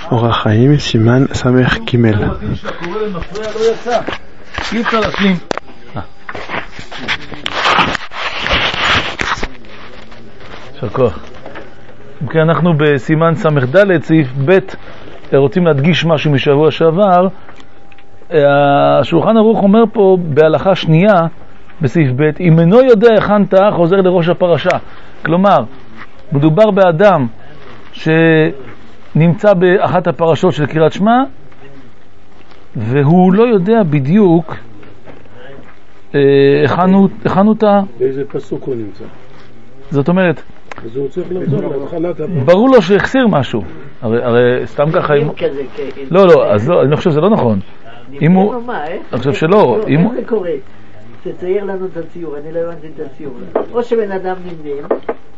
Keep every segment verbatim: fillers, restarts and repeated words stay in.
אורח חיים, סימן סמך גימל. אי אפשר להשלים. יישר כוח. כי אנחנו בסימן סמך ד' סעיף ב' רוצים להדגיש משהו משבוע שעבר. השולחן ערוך אומר פה בהלכה שנייה בסעיף ב', אם אינו יודע היכן טעה חוזר לראש הפרשה. כלומר, מדובר באדם שנמצא באחת הפרשות של קריאת שמע והוא לא יודע בדיוק היכן הוא טעה. באיזה פסוק הוא נמצא? זאת אומרת, אז הוא צריך לחזור להתחלת הפרשה. ברור לו שהחסיר משהו. הרי, הרי סתם ככה אם... לא, לא, אז לא, אני חושב שזה לא נכון. אם הוא... אני חושב שלא. איך זה קורה? תצייר לנו את הציור, אני לא הבנתי את הציור. או שבן אדם נמדם,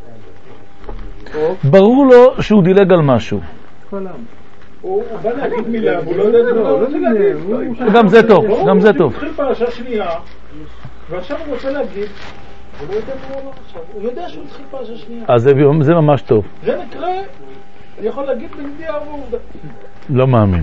ברור לו שהוא דילג על משהו. הוא בא להגיד מילה, הוא לא יודע את זה, הוא לא רוצה להגיד. גם זה טוב, גם זה טוב. הוא התחיל פרשה שנייה, ועכשיו הוא רוצה להגיד, הוא לא יודע מה הוא אמר עכשיו, הוא יודע שהוא התחיל פרשה שנייה. אז זה ממש טוב. זה נקרא, אני יכול להגיד בנדיעה ועובדה. לא מאמין.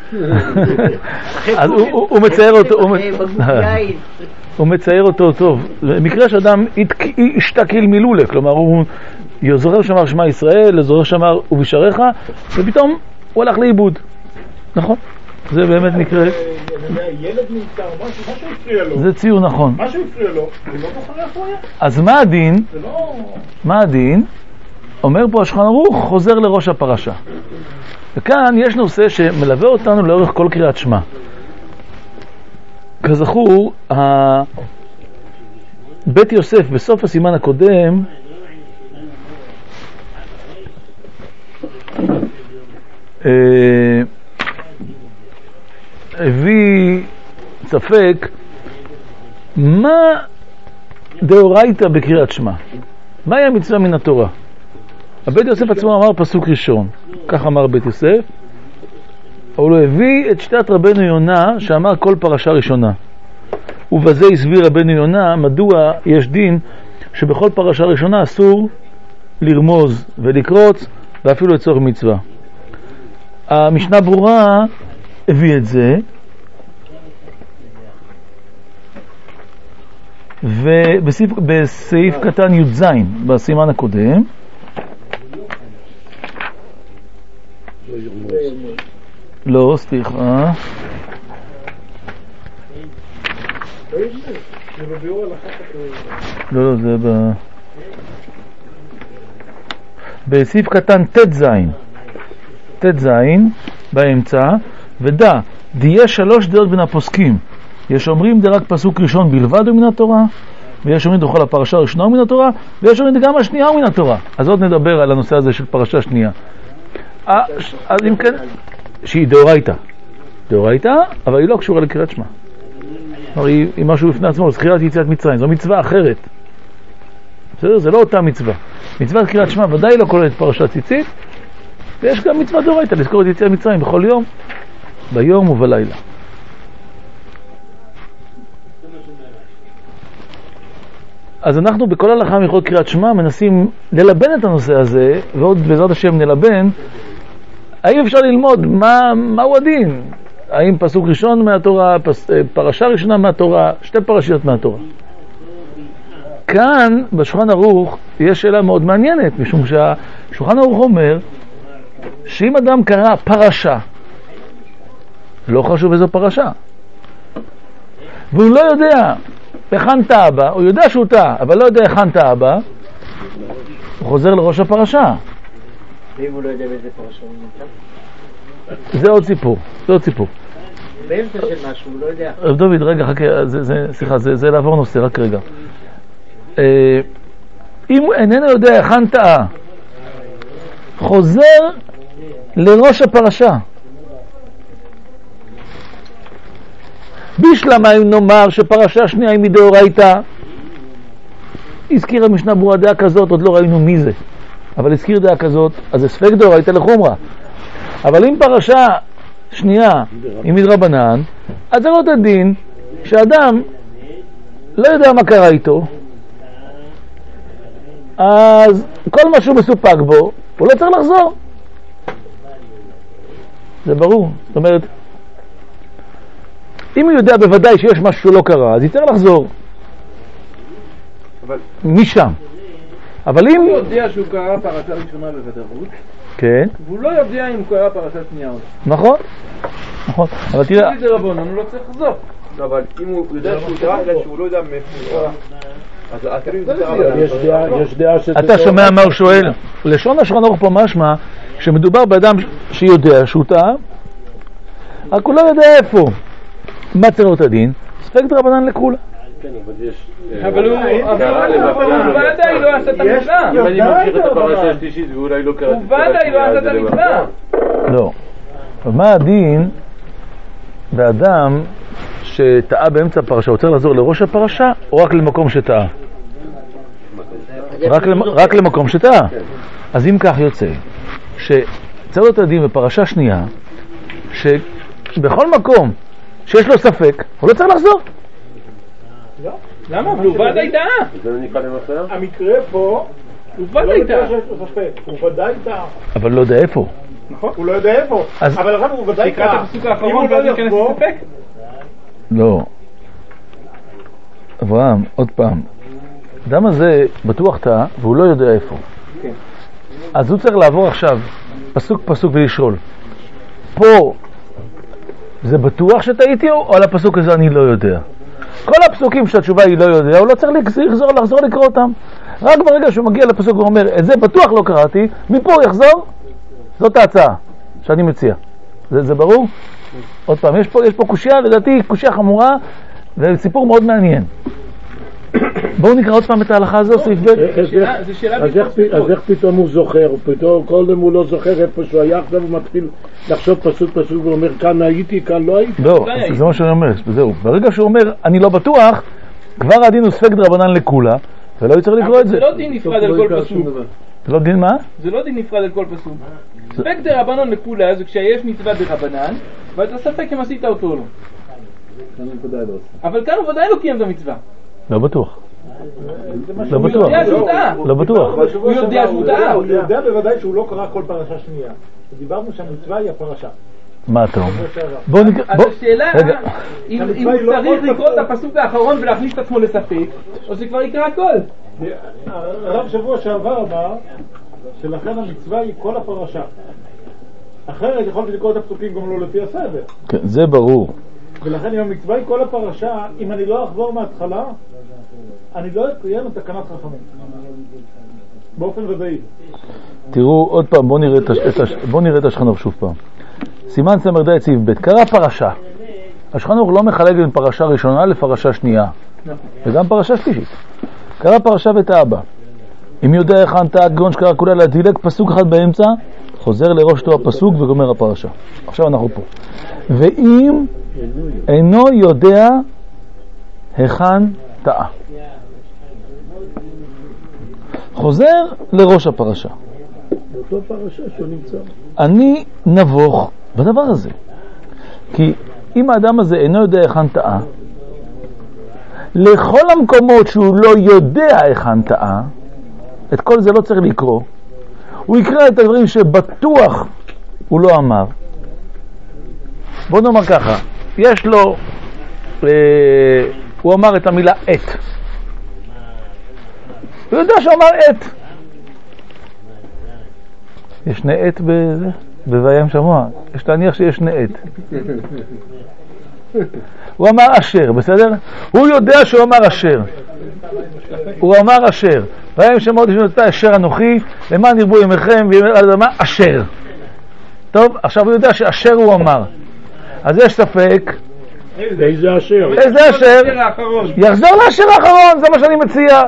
אז הוא מצייר אותו, הוא מצייר אותו טוב. במקרה שאדם ישתקיל מילולה, כלומר הוא זוכר שאמר שמע ישראל, זוכר שאמר ובשעריך, ופתאום הוא הלך לאיבוד. נכון? זה באמת מקרה. ילד נמצא, משהו הפריע לו. זה ציור נכון. משהו הפריע לו, הוא לא בוחר איפה היה. אז מה הדין? מה הדין? אומר פה השולחן ערוך, חוזר לראש הפרשה. וכאן יש נושא שמלווה אותנו לאורך כל קריאת שמע. כזכור, בית יוסף בסוף הסימן הקודם הביא ספק מה דאורייתא בקריאת שמע. מהי המצווה מן התורה? הבית יוסף עצמו אמר פסוק ראשון, כך אמר בית יוסף, אבל הוא הביא את שיטת רבנו יונה שאמר כל פרשה ראשונה. ובזה הסביר רבנו יונה מדוע יש דין שבכל פרשה ראשונה אסור לרמוז ולקרוץ ואפילו לצורך מצווה. המשנה ברורה הביא את זה, ובסעיף קטן י"ז בסימן הקודם לא, סליחה לא, לא, זה ב... בסעיף קטן ת' ת' באמצע, ודע, דיה שלוש דעות בין הפוסקים. יש אומרים זה רק פסוק ראשון בלבד הוא מן התורה, ויש אומרים דוכל הפרשה הראשונה הוא מן התורה, ויש אומרים גם השנייה הוא מן התורה. אז עוד נדבר על הנושא הזה של פרשה שנייה. אז אם כן, שהיא דאורייתא. דאורייתא, אבל היא לא קשורה לקריאת שמע. היא, היא משהו בפני עצמו, זכירת יציאת מצרים. זו מצווה אחרת. בסדר? זה לא אותה מצווה. מצוות קריאת שמע ודאי לא כוללת פרשת ציצית, ויש גם מצווה דאורייתא לזכור את יציאת מצרים בכל יום, ביום ובלילה. אז אנחנו בכל הלכה מלכות קריאת שמע מנסים ללבן את הנושא הזה, ועוד בעזרת השם נלבן, האם אפשר ללמוד מה, מהו הדין? האם פסוק ראשון מהתורה, פס, פרשה ראשונה מהתורה, שתי פרשיות מהתורה? כאן בשולחן ערוך יש שאלה מאוד מעניינת, משום שהשולחן ערוך אומר שאם אדם קרא פרשה, לא חשוב איזו פרשה, והוא לא יודע היכן טעה בה, הוא יודע שהוא טעה, אבל לא יודע היכן טעה בה, הוא חוזר לראש הפרשה. ואם הוא לא יודע באיזה פרשה הוא נמצא? זה עוד סיפור, זה עוד סיפור. באמצע של משהו, הוא לא יודע. רב דוד, רגע, חכה, זה, זה, סליחה, זה, זה לעבור נושא, רק רגע. אם הוא איננו יודע היכן טעה, חוזר לראש הפרשה. בשלמה אם נאמר שפרשה שנייה היא מדאורייתא, הזכיר המשנה ברורה דעה כזאת, עוד לא ראינו מי זה, אבל הזכיר דעה כזאת, אז זה ספק דאורייתא לחומרה. אבל אם פרשה שנייה היא מדרבנן, אז זה לא את הדין שאדם לא יודע מה קרה איתו, אז כל מה שהוא מסופק בו, הוא לא צריך לחזור. זה ברור. זאת אומרת, אם הוא יודע בוודאי שיש משהו שלא קרה, אז יצטרך לחזור. אבל... משם. אבל אם... הוא יודע שהוא קרא פרשה ראשונה בוודאות, כן. והוא לא יודע אם הוא קרא פרשה שנייה עוד. נכון. נכון. אבל תראה... אם זה רבונן, הוא לא צריך לחזור. לא, אבל אם הוא יודע שהוא קרא, אלא שהוא לא יודע מאיפה... אז אפילו זה רבונן. יש דעה שזה... אתה שומע מה הוא שואל? לשון השולחן ערוך פה משמע שמדובר באדם שיודע שהוא טעה, רק הוא לא יודע איפה. מה צריך להיות הדין? ספק דרבנן לכולה. כן, אבל יש... אבל הוא... הוא ודאי לא עשה את המצווה. אם אני ממשיך את הפרשה השלישית ואולי לא קראתי... הוא ודאי לא עשה את המצווה. לא. ומה הדין באדם שטעה באמצע הפרשה, הוא צריך לחזור לראש הפרשה או רק למקום שטעה? רק למקום שטעה. אז אם כך יוצא שצריך להיות הדין בפרשה שנייה שבכל מקום שיש לו ספק הוא לא צריך לחזור. למה? הוא ודאי טעה. זה נקרא למחר? המקרה פה הוא ודאי טעה. הוא ודאי טעה. אבל לא יודע איפה. נכון, הוא לא יודע איפה. אבל עכשיו הוא ודאי טעה. תקרא את הפסוק האחרון ואז ייכנס לספק? לא. אברהם, עוד פעם. האדם הזה בטוח טעה והוא לא יודע איפה. אז הוא צריך לעבור עכשיו פסוק פסוק ולשאול. פה זה בטוח שטעיתי או על הפסוק הזה אני לא יודע? כל הפסוקים שהתשובה היא לא יודע, הוא לא צריך לחזור, לחזור לקרוא אותם. רק ברגע שהוא מגיע לפסוק ואומר, את זה בטוח לא קראתי, מפה הוא יחזור, זאת ההצעה שאני מציע. זה, זה ברור? עוד פעם, יש פה, יש פה קושיה, לדעתי קושיה חמורה, וסיפור מאוד מעניין. בואו נקרא עוד פעם את ההלכה הזו, סעיף ב'. אז איך פתאום הוא זוכר? פתאום קודם הוא לא זוכר איפה שהוא היה, עכשיו הוא מתחיל לחשוב פסוק פסוק ואומר, כאן הייתי, כאן לא הייתי. לא, זה מה שאני אומר, זהו. ברגע שהוא אומר, אני לא בטוח, כבר הדין הוא ספק דרבנן לכולה, ולא יצטרך לקרוא את זה. זה לא דין נפרד על כל פסוק. זה לא דין מה? זה לא דין נפרד על כל פסוק. ספק דרבנן לכולה זה כשיש מצווה דרבנן, ואתה ספק אם עשית אותו או לא. אבל כאן הוא ודאי לא קיים את המצווה. לא בטוח. לא בטוח. הוא יודע שהוא טעה. לא בטוח. הוא יודע שהוא טעה. הוא יודע בוודאי שהוא לא קרא כל פרשה שנייה. דיברנו שהמצווה היא הפרשה. מה אתה אומר? בוא נקרא... אז השאלה, אם הוא צריך לקרוא את הפסוק האחרון ולהכניס את עצמו לספק, או שכבר יקרא הכל. הרב שבוע שעבר אמר שלכן המצווה היא כל הפרשה. אחרת יכולתי לקרוא את הפסוקים גם לא לפי הסדר. כן, זה ברור. ולכן אם המצווה היא כל הפרשה, אם אני לא אחזור מההתחלה, אני לא אקיים את תקנת חכמים. באופן ודאי. תראו עוד פעם, בואו נראה את, הש... בוא נראה את השולחן ערוך שוב פעם. סימן ס"ד סעיף ב', קרא פרשה. השולחן ערוך לא מחלק בין פרשה ראשונה לפרשה שנייה. וגם פרשה שלישית. קרא פרשה וטעה בה. אם יודע איך טעה גאון שקרא כולה להדילג פסוק אחד באמצע, חוזר לראש אותו הפסוק וגומר הפרשה. עכשיו אנחנו פה. ואם אינו יודע היכן טעה, חוזר לראש הפרשה. באותו פרשה שהוא נמצא. אני נבוך בדבר הזה. כי אם האדם הזה אינו יודע היכן טעה, לכל המקומות שהוא לא יודע היכן טעה, את כל זה לא צריך לקרוא. הוא יקרא את הדברים שבטוח הוא לא אמר. בוא נאמר ככה, יש לו, אה, הוא אמר את המילה את. הוא יודע שהוא אמר את. יש שני עת בזה? בביים שמוע. יש להניח שיש שני עת. הוא אמר אשר, בסדר? הוא יודע שהוא אמר אשר. הוא אמר אשר. ביים שמוע עוד יש אשר אנוכי, למען ירבו ימיכם וימי על אדמה אשר. טוב, עכשיו הוא יודע שאשר הוא אמר. אז יש ספק. איזה אשר? איזה אשר? יחזור לאשר האחרון, זה מה שאני מציע.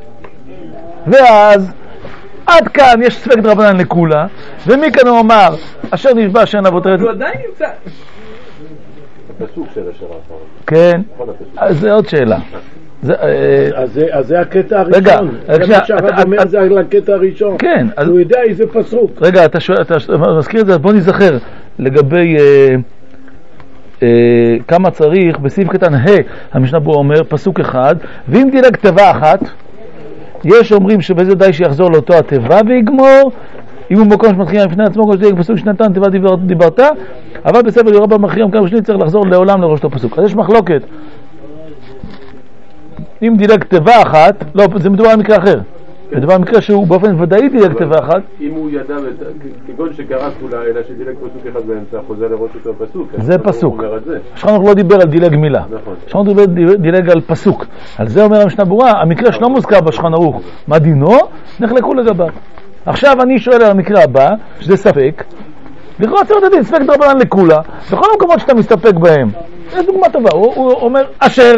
ואז עד כאן יש ספק דרבנן לכולה, ומכאן הוא אמר אשר נשבע שאין אבותינו. הוא עדיין נמצא. הפסוק של אשר האחרון. כן, אז זה עוד שאלה. אז זה הקטע הראשון. רגע, זה מה שהרב אומר, זה הקטע הראשון. כן. הוא יודע איזה פסוק. רגע, אתה מזכיר את זה, בוא נזכר לגבי כמה צריך, בסעיף קטן ה' המשנה בו אומר פסוק אחד, ואם דילג תיבה אחת, יש אומרים שבזה די שיחזור לאותו התיבה ויגמור, אם הוא מקום שמתחיל לפני עצמו, כמו שדייק פסוק שנתן תיבת דיברת, אבל בספר ירבה במכריע מכמה שני צריך לחזור לעולם לראש אותו פסוק. אז יש מחלוקת. אם דילג תיבה אחת, לא, זה מדובר על מקרה אחר. מדובר על מקרה שהוא באופן ודאי דילג תיבה אחת. אם הוא ידע, כגון שקרא כולה, אלא שדילג פסוק אחד באמצע, חוזר לראש אותו פסוק. זה פסוק. שכן לא דיבר על דילג מילה. שכן דילג על פסוק. על זה אומר המשנה ברורה, המקרה שלא מוזכר בשולחן ערוך. מה דינו? נחלקו לגביו. עכשיו אני שואל על המקרה הבא, שזה ספק. לכאורה צריך לדעת ספק דרבנן לכולה, בכל המקומות שאתה מסתפק בהם. יש דוגמה טובה, הוא, הוא אומר אשר.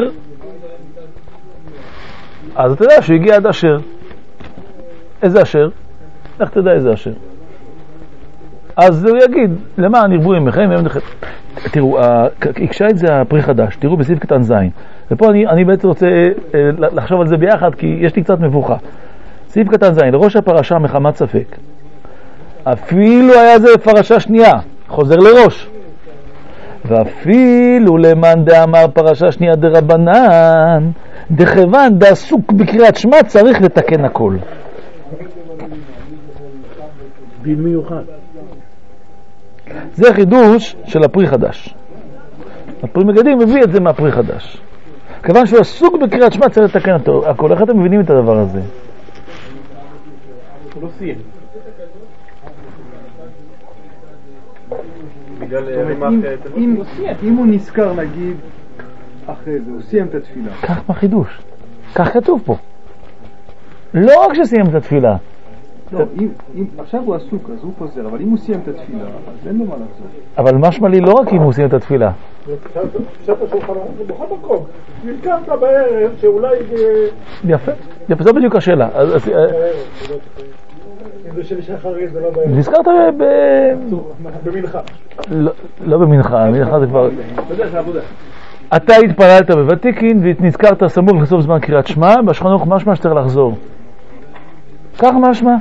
אז אתה יודע שהוא הגיע עד אשר. איזה אשר? איך תדע איזה אשר? אז הוא יגיד, למה נרבו ימיכם? תראו, הקשה את זה הפרי חדש, תראו בסעיף קטן זין. ופה אני, אני בעצם רוצה לחשוב על זה ביחד, כי יש לי קצת מבוכה. סעיף קטן זין, לראש הפרשה מחמת ספק. אפילו היה זה פרשה שנייה, חוזר לראש. ואפילו למאן דאמר פרשה שנייה דרבנן, דכיוון דעסוק בקריאת שמע צריך לתקן הכל. דין מיוחד. זה חידוש של הפרי חדש. הפרי מגדים מביא את זה מהפרי חדש. כיוון שהוא עסוק בקריאת שמע צריך לתקן אותו. הכל, איך אתם מבינים את הדבר הזה? הוא לא סיים. אם הוא נזכר נגיד אחרי זה, הוא סיים את התפילה. כך בחידוש. כך כתוב פה. לא רק שסיים את התפילה. לא, אם עכשיו הוא עסוק אז הוא חוזר, אבל אם הוא סיים את התפילה אז אין לו מה לחזור. אבל משמע לי לא רק אם הוא סיים את התפילה. עכשיו השולחן זה בכל מקום. נזכרת בערב שאולי... יפה, יפה, זו בדיוק השאלה. אם זה של שחרית זה לא בערב. נזכרת ב... במנחה. לא במנחה, במנחה זה כבר... אתה התפללת בוותיקין ונזכרת סמוך לסוף זמן קריאת שמע, בשולחן ערוך משמע שצריך לחזור. כך משמע.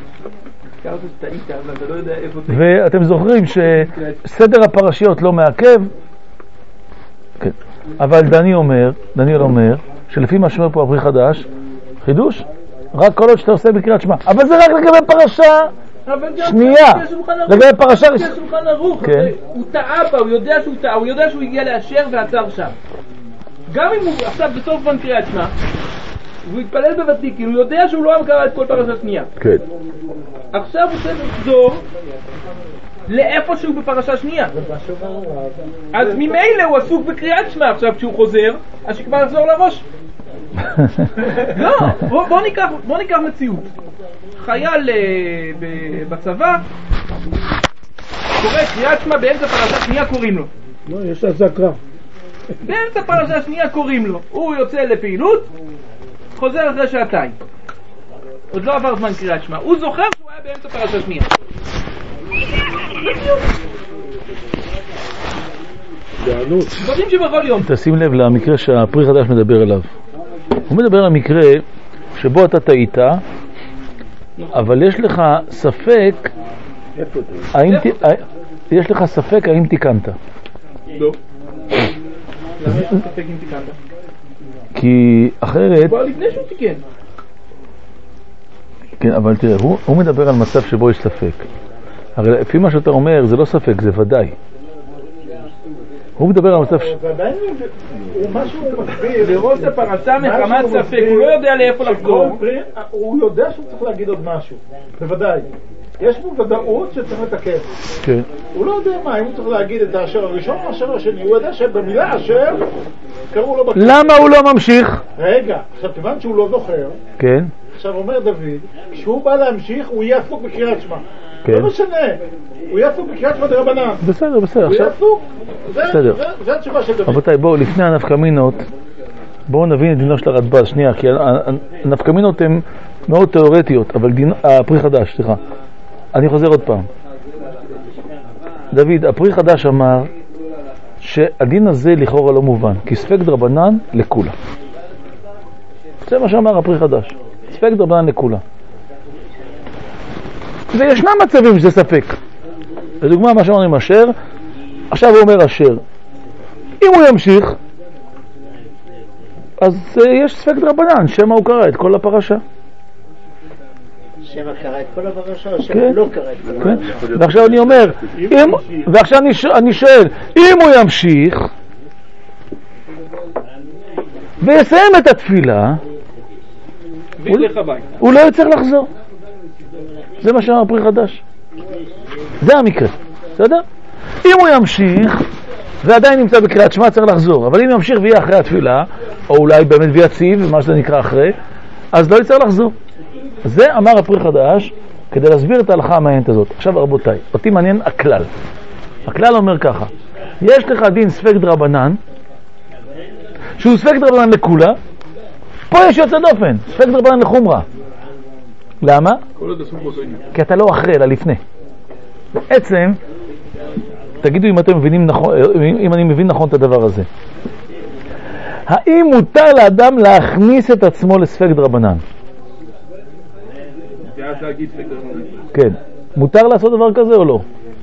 ואתם זוכרים שסדר הפרשיות לא מעכב, כן. אבל דני אומר, דניאל אומר, שלפי מה שאומר פה הפרי חדש, חידוש, רק כל עוד שאתה עושה בקריאת שמע. אבל זה רק לגבי פרשה שנייה. לגבי פרשה... הוא טעה בה, הוא יודע שהוא טעה, הוא יודע שהוא הגיע לאשר ועצר שם. גם אם הוא עכשיו בסוף זמן קריאת שמע, והוא התפלל בוותיקין, הוא יודע שהוא לא קרא את כל פרשה שנייה. כן. עכשיו הוא צריך לחזור לאיפה שהוא בפרשה שנייה. אז ממילא הוא עסוק בקריאת שמע עכשיו כשהוא חוזר, אז שכבר לחזור לראש. לא, בוא, בוא, ניקח, בוא ניקח מציאות. חייל בצבא קורא קריאת שמע באמצע פרשה שנייה קוראים לו. לא, יש הזקה. באמצע פרשה שנייה קוראים לו. הוא יוצא לפעילות, חוזר אחרי שעתיים. עוד לא עבר זמן קריאת שמע. הוא זוכר שהוא היה באמצע פרשה שנייה. דברים שבכל יום. תשים לב למקרה שהפרי חדש מדבר אליו. הוא מדבר על מקרה שבו אתה טעית, אבל יש לך ספק האם יש לך ספק האם תיקנת. לא. למה יש לך ספק אם תיקנת? כי אחרת... כבר לפני שהוא תיקן. כן, אבל תראה, הוא, הוא מדבר על מצב שבו יש ספק. הרי לפי מה שאתה אומר, זה לא ספק, זה ודאי. הוא מדבר על מצב ש... ודאי הוא משהו מסביר. לראש הפרשה מחמת ספק, הוא לא יודע לאיפה לחזור. הוא יודע שהוא צריך להגיד עוד משהו, בוודאי. יש פה ודאות שצריך לתקן. כן. הוא לא יודע מה, אם הוא צריך להגיד את האשר הראשון או האשר השני, הוא יודע שבמילה אשר קראו לו בקריאה. למה הוא לא ממשיך? רגע, עכשיו כיוון שהוא לא זוכר, כן. עכשיו אומר דוד, כשהוא בא להמשיך הוא יהיה עסוק בקריאת שמע. כן. לא משנה, הוא יהיה עסוק בקריאת שמע דרבנן. בסדר, בסדר. הוא יהיה עסוק, בסדר. זה התשובה של דוד. רבותיי, בואו, לפני הנפקמינות, בואו נבין את דינו של הרדב"ז, שנייה, כי הנפקמינות הן מאוד תיאורטיות, אבל דין, הפרי חדש, סליחה. אני חוזר עוד פעם. דוד, הפרי חדש אמר שהדין הזה לכאורה לא מובן, כי ספק דרבנן לכולה. זה מה שאמר הפרי חדש. ספק דרבנן לכולה. וישנם מצבים שזה ספק. לדוגמה, מה שאומרים אשר, עכשיו הוא אומר אשר. אם הוא ימשיך, אז יש ספק דרבנן, שמה הוא קרא את כל הפרשה. שמא קרא את כל הפרשה, או שמא כן. לא קרא את כל כן. הפרשה. ועכשיו אני אומר, אם, ועכשיו אני, ש... אני שואל, אם הוא ימשיך ויסיים את התפילה, וילך הביתה. הוא לא יצטרך לחזור. זה מה שאמר פרי חדש. זה המקרה, בסדר? אם הוא ימשיך ועדיין נמצא בקריאת שמע, צריך לחזור. אבל אם ימשיך ויהיה אחרי התפילה, או אולי באמת ויציב, מה שזה נקרא אחרי, אז לא יצטרך לחזור. זה אמר הפרי חדש כדי להסביר את ההלכה המעניינת הזאת. עכשיו רבותיי, אותי מעניין הכלל. הכלל אומר ככה, יש לך דין ספק דרבנן, שהוא ספק דרבנן לכולה, פה יש יוצא דופן, ספק דרבנן לחומרה. למה? כי אתה לא אחרי, אלא לפני. בעצם, תגידו אם אתם מבינים נכון, אם אני מבין נכון את הדבר הזה. האם מותר לאדם להכניס את עצמו לספק דרבנן? כן. מותר לעשות דבר כזה או לא?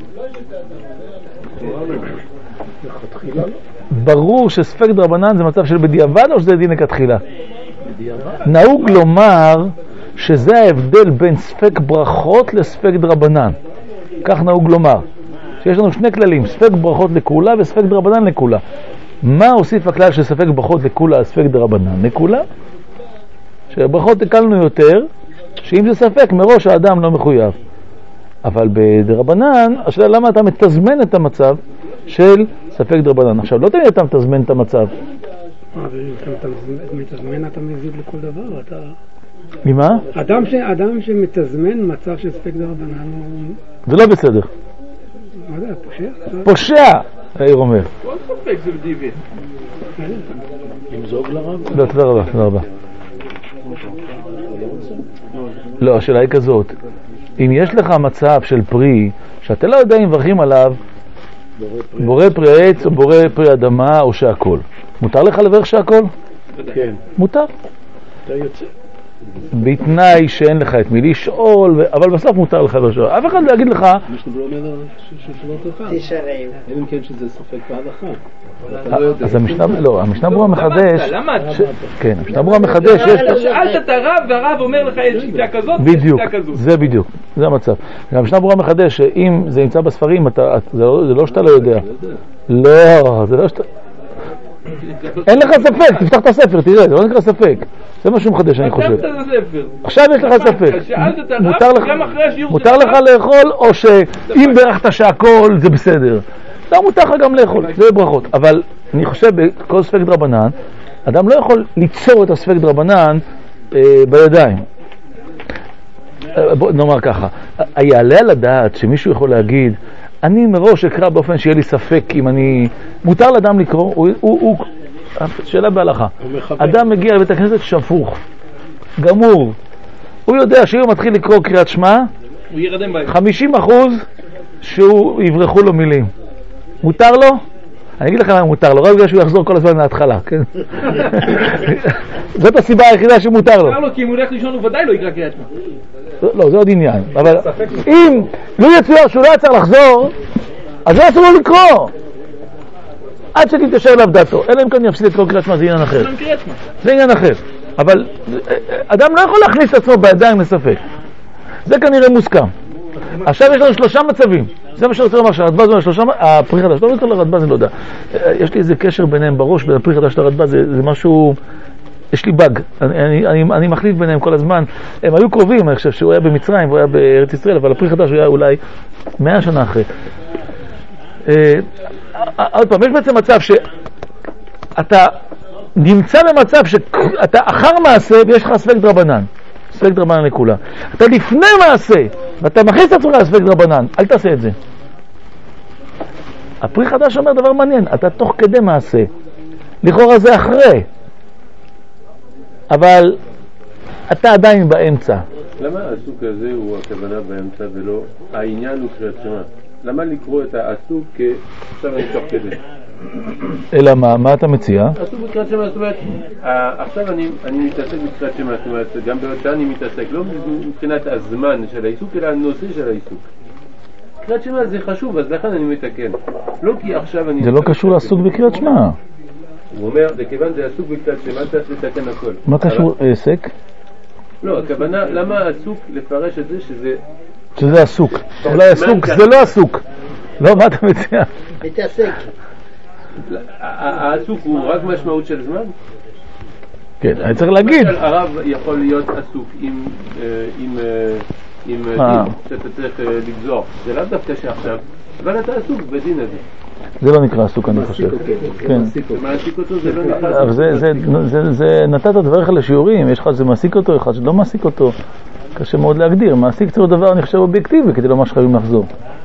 ברור שספק דרבנן זה מצב של בדיעבד או שזה דין לכתחילה? נהוג לומר שזה ההבדל בין ספק ברכות לספק דרבנן. כך נהוג לומר. שיש לנו שני כללים, ספק ברכות לכולה וספק דרבנן לכולה. מה הוסיף הכלל של ספק ברכות לכולה ספק דרבנן לכולה? שברכות הקלנו יותר, שאם זה ספק מראש האדם לא מחויב. אבל בדרבנן, השאלה למה אתה מתזמן את המצב של ספק דרבנן. עכשיו, לא תמיד אתה מתזמן את המצב. אבל אם אתה מתזמן אתה מזיד לכל דבר, אתה... ממה? אדם, ש... אדם שמתזמן מצב של ספק דרבנן הוא... זה לא בסדר. מה זה, פושע? פושע, העיר אומר. כל ספק זה בדיבי. למזוג לרב? לא, תודה רבה, תודה רבה. לא, השאלה היא כזאת. אם יש לך מצב של פרי, שאתה לא יודע אם מברכים עליו, בורא פרי עץ או בורא פרי אדמה או שהכל. מותר לך לברך שהכל? כן. מותר. אתה יוצא. בתנאי שאין לך את מי לשאול, אבל בסוף מותר לך לשאול. אף אחד לא יגיד לך... משנה לא אומר ששאלות לך. תשארים. אין כן שזה ספק בהלכה. אז המשנה, לא, המשנה ברורה מחדש... למדת, למדת. כן, המשנה ברורה מחדש... שאלת את הרב והרב אומר לך יש שיטה כזאת בדיוק, ושיטה כזאת. זה בדיוק, זה המצב. המשנה ברורה מחדש שאם זה נמצא בספרים, זה לא שאתה לא יודע. לא, זה לא שאתה... אין לך ספק, תפתח את הספר, תראה, זה לא נקרא ספק. זה מה שהוא מחדש, אני חושב. עכשיו יש לך ספק. מותר לך לאכול, או שאם ברכת שהכל זה בסדר. לא, מותר לך גם לאכול, זה ברכות. אבל אני חושב, בכל ספק דרבנן, אדם לא יכול ליצור את הספק דרבנן בידיים. בוא נאמר ככה, היעלה על הדעת שמישהו יכול להגיד, אני מראש אקרא באופן שיהיה לי ספק אם אני... מותר לאדם לקרוא, הוא... הוא, הוא שאלה בהלכה. אדם מגיע לבית הכנסת שפוך, גמור. הוא יודע שאם הוא מתחיל לקרוא קריאת שמע, חמישים אחוז שהוא יברחו לו מילים. מותר לו? אני אגיד לך מה מותר לו, רק בגלל שהוא יחזור כל הזמן להתחלה, כן? זאת הסיבה היחידה שמותר לו. מותר לו כי אם הוא הולך לישון הוא ודאי לא יקרא קריאת שמע. לא, זה עוד עניין. אבל אם לא יצויר שהוא לא יצא לחזור, אז לא יצא לו לקרוא. עד שתתיישר אליו דעתו. אלא אם כן יפסיד לקרוא קריאת שמע, זה עניין אחר. זה עניין אחר. אבל אדם לא יכול להכניס את עצמו בידיים לספק. זה כנראה מוסכם. עכשיו יש לנו שלושה מצבים. זה מה שרוצה לומר שהרדב"ז אומר שלושה... הפרי חדש, לא נקרא לרדב"ז, אני לא יודע. יש לי איזה קשר ביניהם בראש, בין הפרי חדש לרדב"ז, זה, זה משהו... יש לי בג. אני, אני, אני, אני מחליף ביניהם כל הזמן. הם היו קרובים, אני חושב שהוא היה במצרים, הוא היה בארץ ישראל, אבל הפרי חדש הוא היה אולי מאה שנה אחרי. עוד פעם, יש בעצם מצב שאתה נמצא במצב שאתה אחר מעשה ויש לך ספק דרבנן. ספק דרבנן לכולה. אתה לפני מעשה, ואתה מכניס את עצמך לספק דרבנן, אל תעשה את זה. הפרי חדש אומר דבר מעניין, אתה תוך כדי מעשה. לכאורה זה אחרי. אבל אתה עדיין באמצע. למה העסוק הזה הוא הכוונה באמצע ולא העניין הוא קריאת שמע? למה לקרוא את העסוק כעכשיו אני תוך כדי? אלא מה? מה אתה מציע? עסוק בקריאת שמע, זאת אומרת, עכשיו אני מתעסק בקריאת שמע, זאת אומרת, גם באותה אני מתעסק, לא מבחינת הזמן של העיסוק, אלא הנושא של העיסוק. קריאת שמע זה חשוב, אז לכן אני מתקן. לא כי עכשיו אני... זה לא קשור לעסוק בקריאת שמע. הוא אומר, לכיוון זה עסוק בקריאת שמע, צריך לתקן הכל. מה קשור עסק? לא, הכוונה, למה עסוק לפרש את זה שזה... שזה עסוק. אולי עסוק, זה לא עסוק. לא, מה אתה מציע? מתעסק. העסוק הוא רק משמעות של זמן? כן, אני צריך להגיד. הרב יכול להיות עסוק עם עם דין שאתה צריך לגזור. זה לא דווקא שעכשיו, אבל אתה עסוק בדין הזה. זה לא נקרא עסוק, אני חושב. כן. מעסיק אותו זה לא נקרא עסוק. זה נתת דבריך לשיעורים, יש לך זה מעסיק אותו, אחד שלא מעסיק אותו. קשה מאוד להגדיר. מעסיק צריך דבר, אני חושב, אובייקטיבי, כדי לא מה שחייבים לחזור.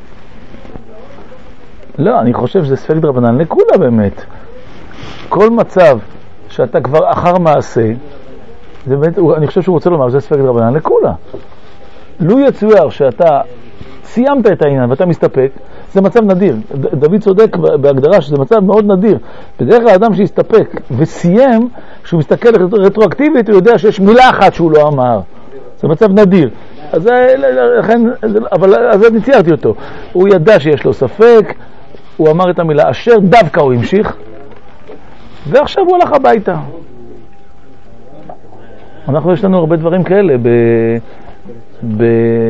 לא, אני חושב שזה ספק דרבנן לכולה באמת. כל מצב שאתה כבר אחר מעשה, זה באמת, אני חושב שהוא רוצה לומר, זה ספק דרבנן לכולה. לו יצויר שאתה סיימת את העניין ואתה מסתפק, זה מצב נדיר. דוד צודק בהגדרה שזה מצב מאוד נדיר. בדרך כלל האדם שהסתפק וסיים, כשהוא מסתכל רטרואקטיבית, הוא יודע שיש מילה אחת שהוא לא אמר. זה מצב נדיר. אז לכן, אבל אז אני ציירתי אותו. הוא ידע שיש לו ספק, הוא אמר את המילה אשר, דווקא הוא המשיך, ועכשיו הוא הלך הביתה. אנחנו יש לנו הרבה דברים כאלה ב... ב...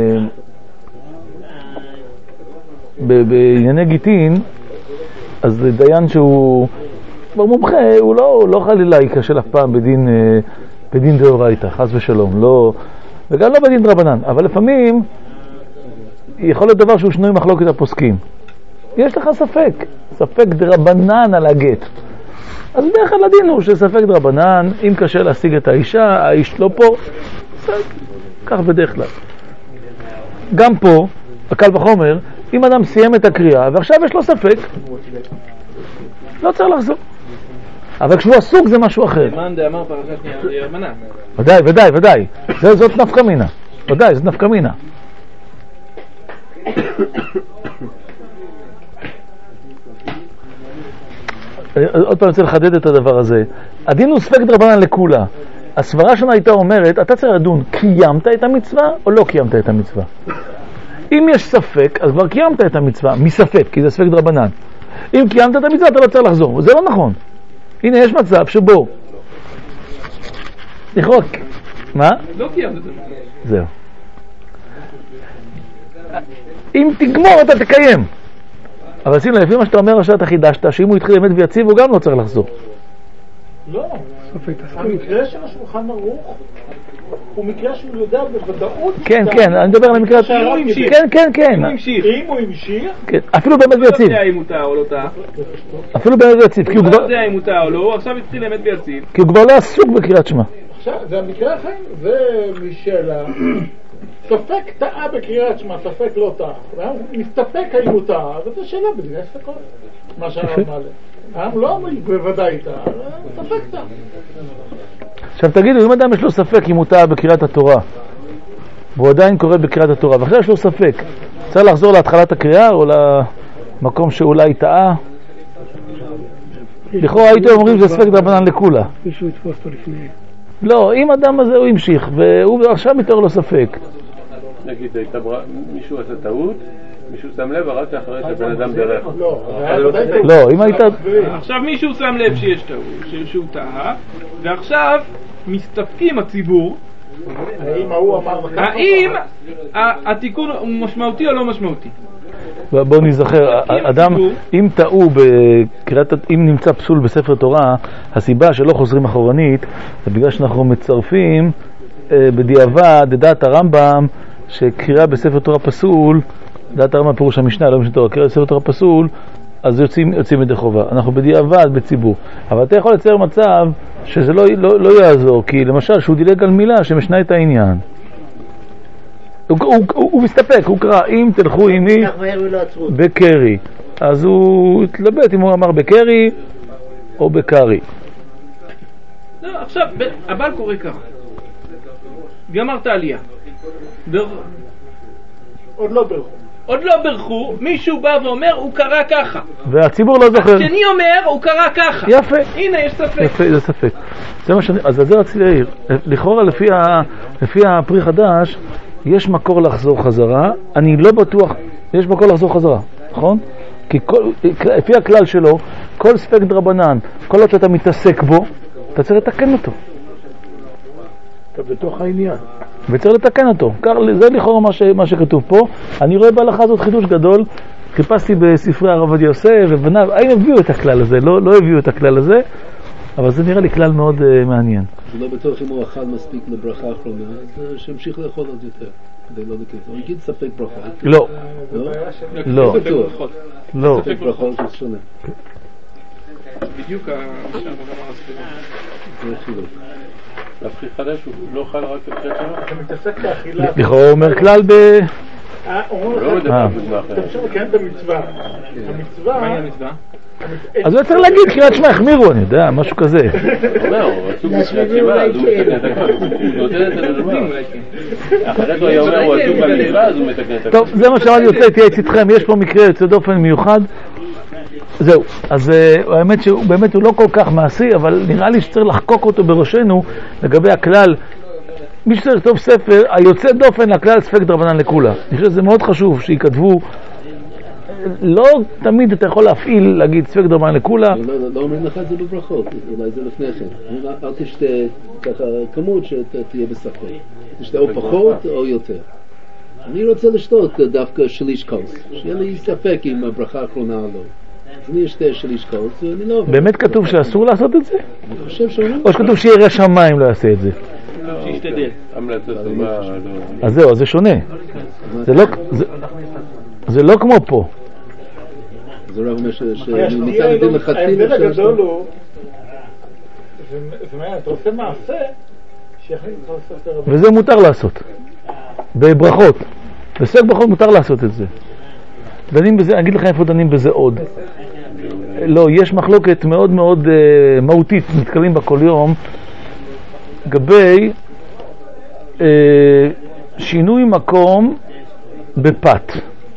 ב... בענייני גיטין. אז דיין שהוא מומחה, הוא לא, הוא לא חלילה ייכשל אף פעם בדין, בדין דאורייתא, חס ושלום, לא, וגם לא בדין דרבנן, אבל לפעמים יכול להיות דבר שהוא שנוי מחלוקת הפוסקים. יש לך ספק, ספק דרבנן על הגט. אז בדרך כלל הדין הוא שספק דרבנן, אם קשה להשיג את האישה, האיש לא פה, כך בדרך כלל. גם פה, בקל וחומר, אם אדם סיים את הקריאה ועכשיו יש לו ספק, לא צריך לחזור. אבל כשהוא עסוק זה משהו אחר. מאן דאמר פרשה שנייה דרבנן. ודאי, ודאי, ודאי. זאת נפקא מינה. ודאי, זאת נפקא מינה. עוד פעם אני רוצה לחדד את הדבר הזה. הדין הוא ספק דרבנן לכולה. הסברה שלנו הייתה אומרת, אתה צריך לדון, קיימת את המצווה או לא קיימת את המצווה? אם יש ספק, אז כבר קיימת את המצווה, מספק, כי זה ספק דרבנן. אם קיימת את המצווה, אתה לא צריך לחזור. זה לא נכון. הנה, יש מצב שבו לכאורה, מה? לא קיימת את זה. זהו. אם תגמור, אתה תקיים. אבל שים, לפי מה שאתה אומר, שאתה חידשת, שאם הוא יתחיל באמת ויציב, הוא גם לא צריך לחזור. לא, המקרה של השולחן ערוך הוא מקרה שהוא יודע בוודאות. כן, כן, אני מדבר על המקרה. אם הוא המשיך. כן, כן, כן. אם הוא המשיך. אם הוא המשיך. אפילו באמת ויציב. לא יודע אם הוא טעה או לא טעה. אפילו באמת ויציב. הוא לא יודע אם הוא טעה או לא, הוא עכשיו התחיל באמת ויציב. כי הוא כבר לא עסוק בקריאת שמע. עכשיו, זה המקרה אחר, זה משאלה. ספק טעה בקריאת שמע, ספק לא טעה. מסתפק האם הוא טעה, וזו שאלה בדיני ספקות. מה שהרב מעלה. העם לא אומר בוודאי טעה, ספק טעה. עכשיו תגידו, אם אדם יש לו ספק אם הוא טעה בקריאת התורה, והוא עדיין קורא בקריאת התורה, ועכשיו יש לו ספק, צריך לחזור להתחלת הקריאה או למקום שאולי טעה? לכאורה הייתם אומרים שזה ספק דרבנן לכולה. מישהו יתפוס אותו לפני. לא, אם אדם הזה הוא המשיך, והוא עכשיו מתאר לו ספק. נגיד, מישהו עשה טעות, מישהו שם לב, רק אחרי שבן אדם דרך. לא, אם היית... עכשיו מישהו שם לב שיש טעות, שהוא טעה, ועכשיו מסתפקים הציבור, האם הוא אמר לך? האם התיקון הוא משמעותי או לא משמעותי? בואו נזכר, אדם, אם טעו בקריאת, אם נמצא פסול בספר תורה, הסיבה שלא חוזרים אחורנית, זה בגלל שאנחנו מצרפים בדיעבד, דעת הרמב"ם, שקריאה בספר תורה פסול, דעת הרמב"ם פירוש המשנה, לא משנה תורה, קריאה בספר תורה פסול, אז יוצאים, יוצאים ידי חובה. אנחנו בדיעבד בציבור. אבל אתה יכול לצייר מצב שזה לא, לא, לא יעזור, כי למשל שהוא דילג על מילה שמשנה את העניין. הוא, הוא, הוא, הוא מסתפק, הוא קרא, אם תלכו עימי בקרי. אז הוא התלבט אם הוא אמר בקרי או בקרי. לא, עכשיו, הבעל קורא ככה. גמרת עלייה. בר... עוד לא ברכו. עוד לא ברכו, מישהו בא ואומר, הוא קרא ככה. והציבור לא זוכר. השני אומר, הוא קרא ככה. יפה. הנה, יש ספק. יפה, זה ספק. זה מה שאני... אז זה רציתי להעיר. לכאורה, לפי, ה... לפי הפרי חדש, יש מקור לחזור חזרה. אני לא בטוח, יש מקור לחזור חזרה, נכון? כי כל... לפי הכלל שלו, כל ספק דרבנן, כל עוד שאתה מתעסק בו, אתה צריך לתקן אותו. אתה בתוך העניין. וצריך לתקן אותו. זה לכאורה מה, ש... מה שכתוב פה. אני רואה בהלכה הזאת חידוש גדול. חיפשתי בספרי הרב עובדיה יוסף ובניו, האם הביאו את הכלל הזה? לא, לא הביאו את הכלל הזה, אבל זה נראה לי כלל מאוד uh, מעניין. זה לא בטוח אם הוא אכל מספיק לברכה האחרונה, אז שימשיך לאכול עוד יותר, כדי לא לקרוא. הוא יגיד ספק ברכה. לא. לא? לא. בטוח. לא. ספק ברכה זה שונה. בדיוק שהרב אמר הספירה. זה חילוק. להפחיד חדש הוא לא אוכל רק בקריאת שמע? אתה מתעסק באכילה. לכאורה הוא אומר כלל ב... אה, אומר לא לך, יודע במצווה אחרת. תמשיך לקיים את המצווה. המצווה... מה היא המצווה? אז הוא צריך להגיד קריאת שמע החמירו, אני יודע, משהו כזה. לא, הוא עסוק בקריאת שמע, אז הוא מתקן את הכל. הוא נותן את זה לדבר. אחרת הוא היה אומר, הוא עסוק בקריאה, אז הוא מתקן את הכל. טוב, זה מה שאני רוצה להתייעץ איתכם, יש פה מקרה יוצא דופן מיוחד. זהו, אז uh, האמת שהוא באמת הוא לא כל כך מעשי, אבל נראה לי שצריך לחקוק אותו בראשנו לגבי הכלל. מי שצריך לכתוב ספר, היוצא דופן לכלל ספק דרבנן לכולה. אני חושב שזה מאוד חשוב שיכתבו. לא תמיד אתה יכול להפעיל, להגיד ספק דרבנן לכולה. לא אומרים לך את זה בברכות, אולי זה לפני כן. אל תשתה ככה כמות שתהיה בספק. תשתה או פחות או יותר. אני רוצה לשתות דווקא שליש כוס, שיהיה לי ספק אם הברכה האחרונה או לא. אז אני אשתה שליש כוס, ואני לא... באמת כתוב שאסור לעשות את זה? אני חושב שאומרים... או שכתוב שירא שמיים לא יעשה את זה? שישתדל. המלצות טובה. אז זהו, אז זה שונה. זה לא כמו פה. זה רב אומר שניתן לדין לחצי... ההבדל הגדול הוא... זה מעניין, אתה עושה מעשה שיחליט לך לעשות הרבה. וזה מותר לעשות. בברכות. בספק ברכות מותר לעשות את זה. דנים בזה, אני אגיד לכם איפה דנים בזה עוד. לא, יש מחלוקת מאוד מאוד uh, מהותית, מתקלים בה כל יום, גבי uh, שינוי מקום בפת.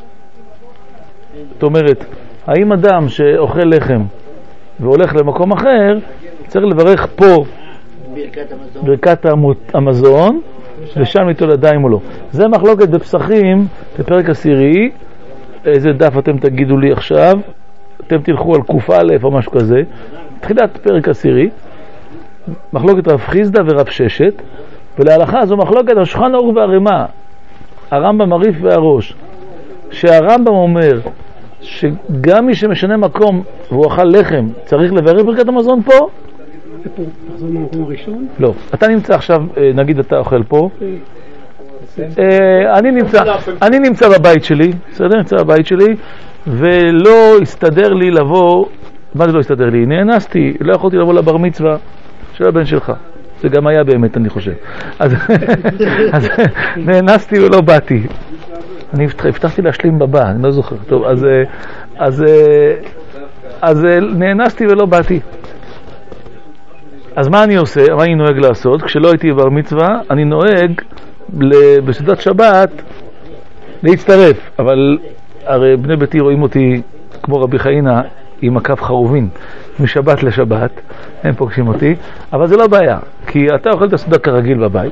זאת אומרת, האם אדם שאוכל לחם והולך למקום אחר, צריך לברך פה ברכת המזון, ושם ליטול ידיים או לא. זה מחלוקת בפסחים, בפרק עשירי. איזה דף אתם תגידו לי עכשיו? אתם תלכו על קוף א' או משהו כזה. תחילת פרק עשירי. מחלוקת רב חיסדא ורב ששת. ולהלכה זו מחלוקת השולחן ערוך והרמ"א. הרמב"ם הריף והראש. שהרמב"ם אומר שגם מי שמשנה מקום והוא אכל לחם צריך לברך ברכת המזון פה? איפה? תחזור מהמקום הראשון? לא. אתה נמצא עכשיו, נגיד אתה אוכל פה. אני נמצא, אני נמצא בבית שלי, בסדר? נמצא בבית שלי, ולא הסתדר לי לבוא, מה זה לא הסתדר לי? נאנסתי, לא יכולתי לבוא לבר מצווה של הבן שלך. זה גם היה באמת, אני חושב. אז, אז נאנסתי ולא באתי. אני הבטחתי להשלים בבא, אני לא זוכר. טוב, אז, אז, אז נאנסתי ולא באתי. אז מה אני עושה? מה אני נוהג לעשות? כשלא הייתי בבר מצווה, אני נוהג בסעודת שבת להצטרף, אבל הרי בני ביתי רואים אותי כמו רבי חיינה עם הקו חרובין משבת לשבת, הם פוגשים אותי, אבל זה לא בעיה, כי אתה אוכל את הסעודה כרגיל בבית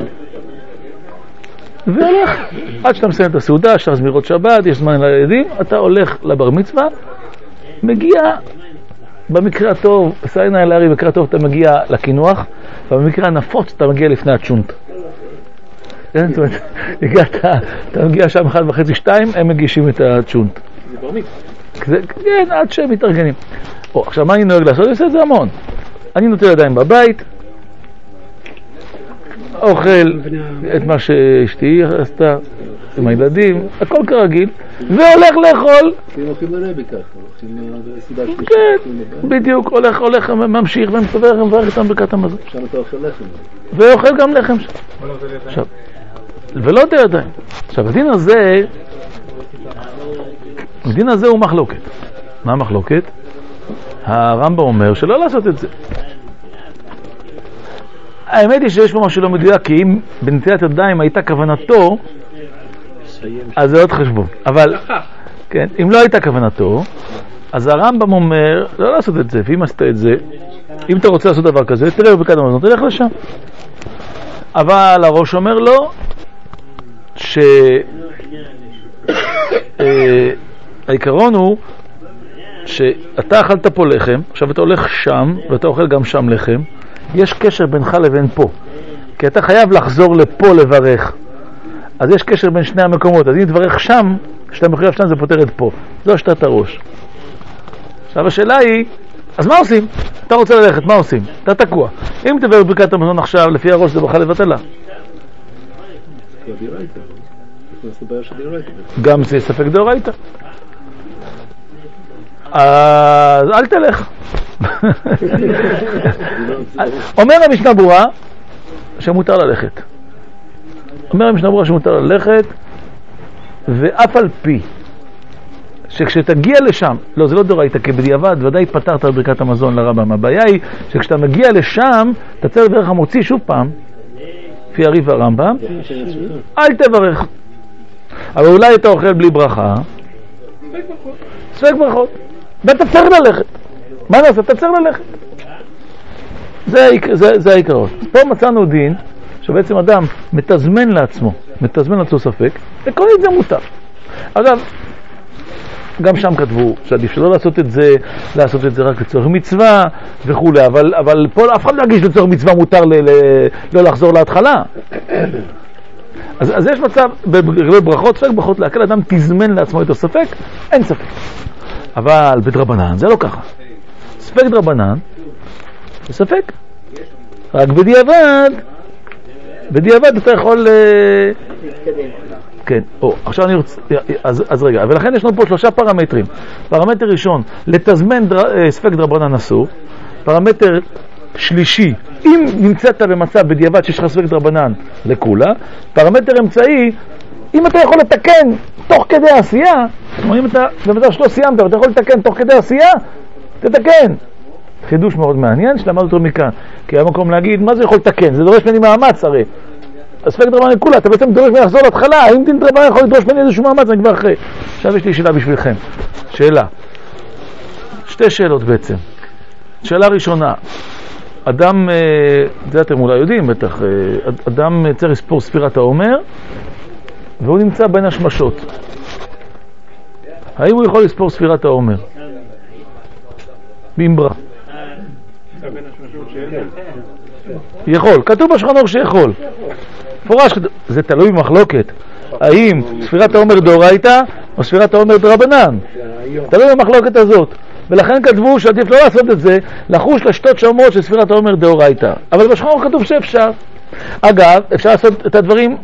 והולך עד שאתה מסיים את הסעודה, שחר זמירות שבת, יש זמן לילדים, אתה הולך לבר מצווה, מגיע במקרה הטוב, סיינה אלארי, במקרה הטוב אתה מגיע לקינוח, ובמקרה הנפוץ אתה מגיע לפני הצ'ונט. כן, זאת אומרת, הגעת, אתה מגיע שם אחד וחצי, שתיים, הם מגישים את הצ'ונט. זה בר מצווה. כן, עד שהם מתארגנים. או, עכשיו, מה אני נוהג לעשות? אני עושה את זה המון. אני נוטל ידיים בבית, אוכל את מה שאשתי עשתה, עם הילדים, הכל כרגיל, והולך לאכול. כאילו הולכים לרבי ככה, הולכים לסידה שלישית. כן, בדיוק, הולך, הולך, ממשיך ומסתבר, ומברך איתם ברכת המזון. שם אתה אוכל לחם. ואוכל גם לחם שם. עכשיו, ולא את הידיים. עכשיו, הדין הזה, הדין הזה הוא מחלוקת. מה המחלוקת? הרמב"ם אומר שלא לעשות את זה. האמת היא שיש פה משהו לא מדויק, כי אם בנטילת ידיים הייתה כוונתו, אז זה עוד חשבון. אבל, כן, אם לא הייתה כוונתו, אז הרמב"ם אומר לא לעשות את זה, ואם עשית את זה, אם אתה רוצה לעשות דבר כזה, תראה בברכת המזון, תלך לשם. אבל הראש אומר לא, שהעיקרון הוא שאתה אכלת פה לחם, עכשיו אתה הולך שם ואתה אוכל גם שם לחם, יש קשר בינך לבין פה. כי אתה חייב לחזור לפה לברך. אז יש קשר בין שני המקומות. אז אם תברך שם, שאתה מחויב שם, זה פותר את פה. זו השתת הראש. עכשיו השאלה היא, אז מה עושים? אתה רוצה ללכת, מה עושים? אתה תקוע. אם תברך ברכת המזון עכשיו, לפי הראש זה בכה לבטלה. גם זה ספק דאורייתא. אז אל תלך. אומר המשנה ברורה שמותר ללכת. אומר המשנה ברורה שמותר ללכת, ואף על פי שכשתגיע לשם, לא, זה לא דאורייתא, כי בדיעבד ודאי פתרת את ברכת המזון לרמב"ם. הבעיה היא שכשאתה מגיע לשם, אתה צריך לברך המוציא שוב פעם, לפי הרי"ף והרמב"ם, אל תברך. אבל אולי אתה אוכל בלי ברכה, ספק ברכות, ואתה צריך ללכת. מה נעשה? אתה צריך ללכת. זה, זה, זה העיקרון. פה מצאנו דין שבעצם אדם מתזמן לעצמו, מתזמן לעצמו ספק, עקרונית זה מותר. אגב, גם שם כתבו שעדיף שלא לעשות את זה, לעשות את זה רק לצורך מצווה וכו', אבל, אבל פה אף אחד לא יגיש לצורך מצווה מותר ל, ל, לא לחזור להתחלה. אז, אז יש מצב, בברכות, ספק ברכות להקל, אדם תזמן לעצמו את הספק, אין ספק. אבל בדרבנן זה לא ככה. ספק דרבנן, זה ספק. רק בדיעבד, בדיעבד אתה יכול... כן, או, עכשיו אני רוצה... אז, אז רגע, ולכן יש לנו פה שלושה פרמטרים. פרמטר ראשון, לתזמן דר, ספק דרבנן אסור. פרמטר שלישי, אם נמצאת במצב בדיעבד שיש לך ספק דרבנן לכולה. פרמטר אמצעי, אם אתה יכול לתקן תוך כדי עשייה, זאת אומרת, אם אתה במצב שלא סיימת, ואתה יכול לתקן תוך כדי עשייה, תתקן. חידוש מאוד מעניין, שלמד אותו מכאן. כי היה מקום להגיד, מה זה יכול לתקן? זה דורש ממני מאמץ הרי. הספק דרבנן לכולה, אתה בעצם דורש ממני לחזור להתחלה, האם דין דרבנן יכול לדרוש ממני איזשהו מאמץ? אני כבר אחרי. עכשיו יש לי שאלה בשבילכם. שאלה. שתי שאלות בעצם. שאלה ראשונה. אדם, זה אתם אולי יודעים בטח, אדם צריך לספור ספירת העומר, והוא נמצא בין השמשות. האם הוא יכול לספור ספירת העומר? באמרה. יכול, כתוב בשולחן ערוך שיכול. פורש, זה תלוי במחלוקת. האם ספירת העומר דאורייתא או ספירת העומר דרבנן? תלוי במחלוקת הזאת. ולכן כתבו שעדיף לא לעשות את זה, לחוש לשתות שאומרות שספירת העומר דאורייתא. אבל בשולחן ערוך כתוב שאפשר. אגב, אפשר לעשות את הדברים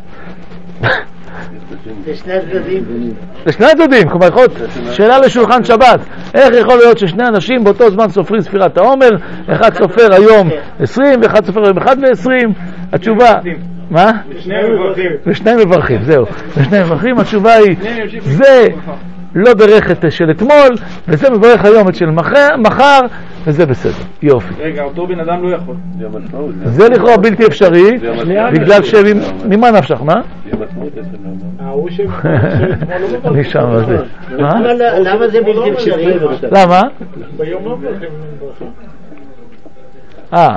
לשני הצדדים. לשני הצדדים, כלומר, יכול להיות שאלה לשולחן שבת, איך יכול להיות ששני אנשים באותו זמן סופרים ספירת העומר, אחד סופר היום עשרים ואחד סופר היום אחד ועשרים, התשובה, מה? ושניהם מברכים. ושניהם מברכים, זהו, ושניהם מברכים, התשובה היא, זה לא ברך את של אתמול, וזה מברך היום את של מחר, וזה בסדר, יופי. רגע, אותו בן אדם לא יכול. זה לכאורה בלתי אפשרי, בגלל שממה נפשך, מה? ההוא שאתמול לא אני שם על זה. למה זה בלתי אפשרי? למה? ביום לא מברכים ברכה. אה,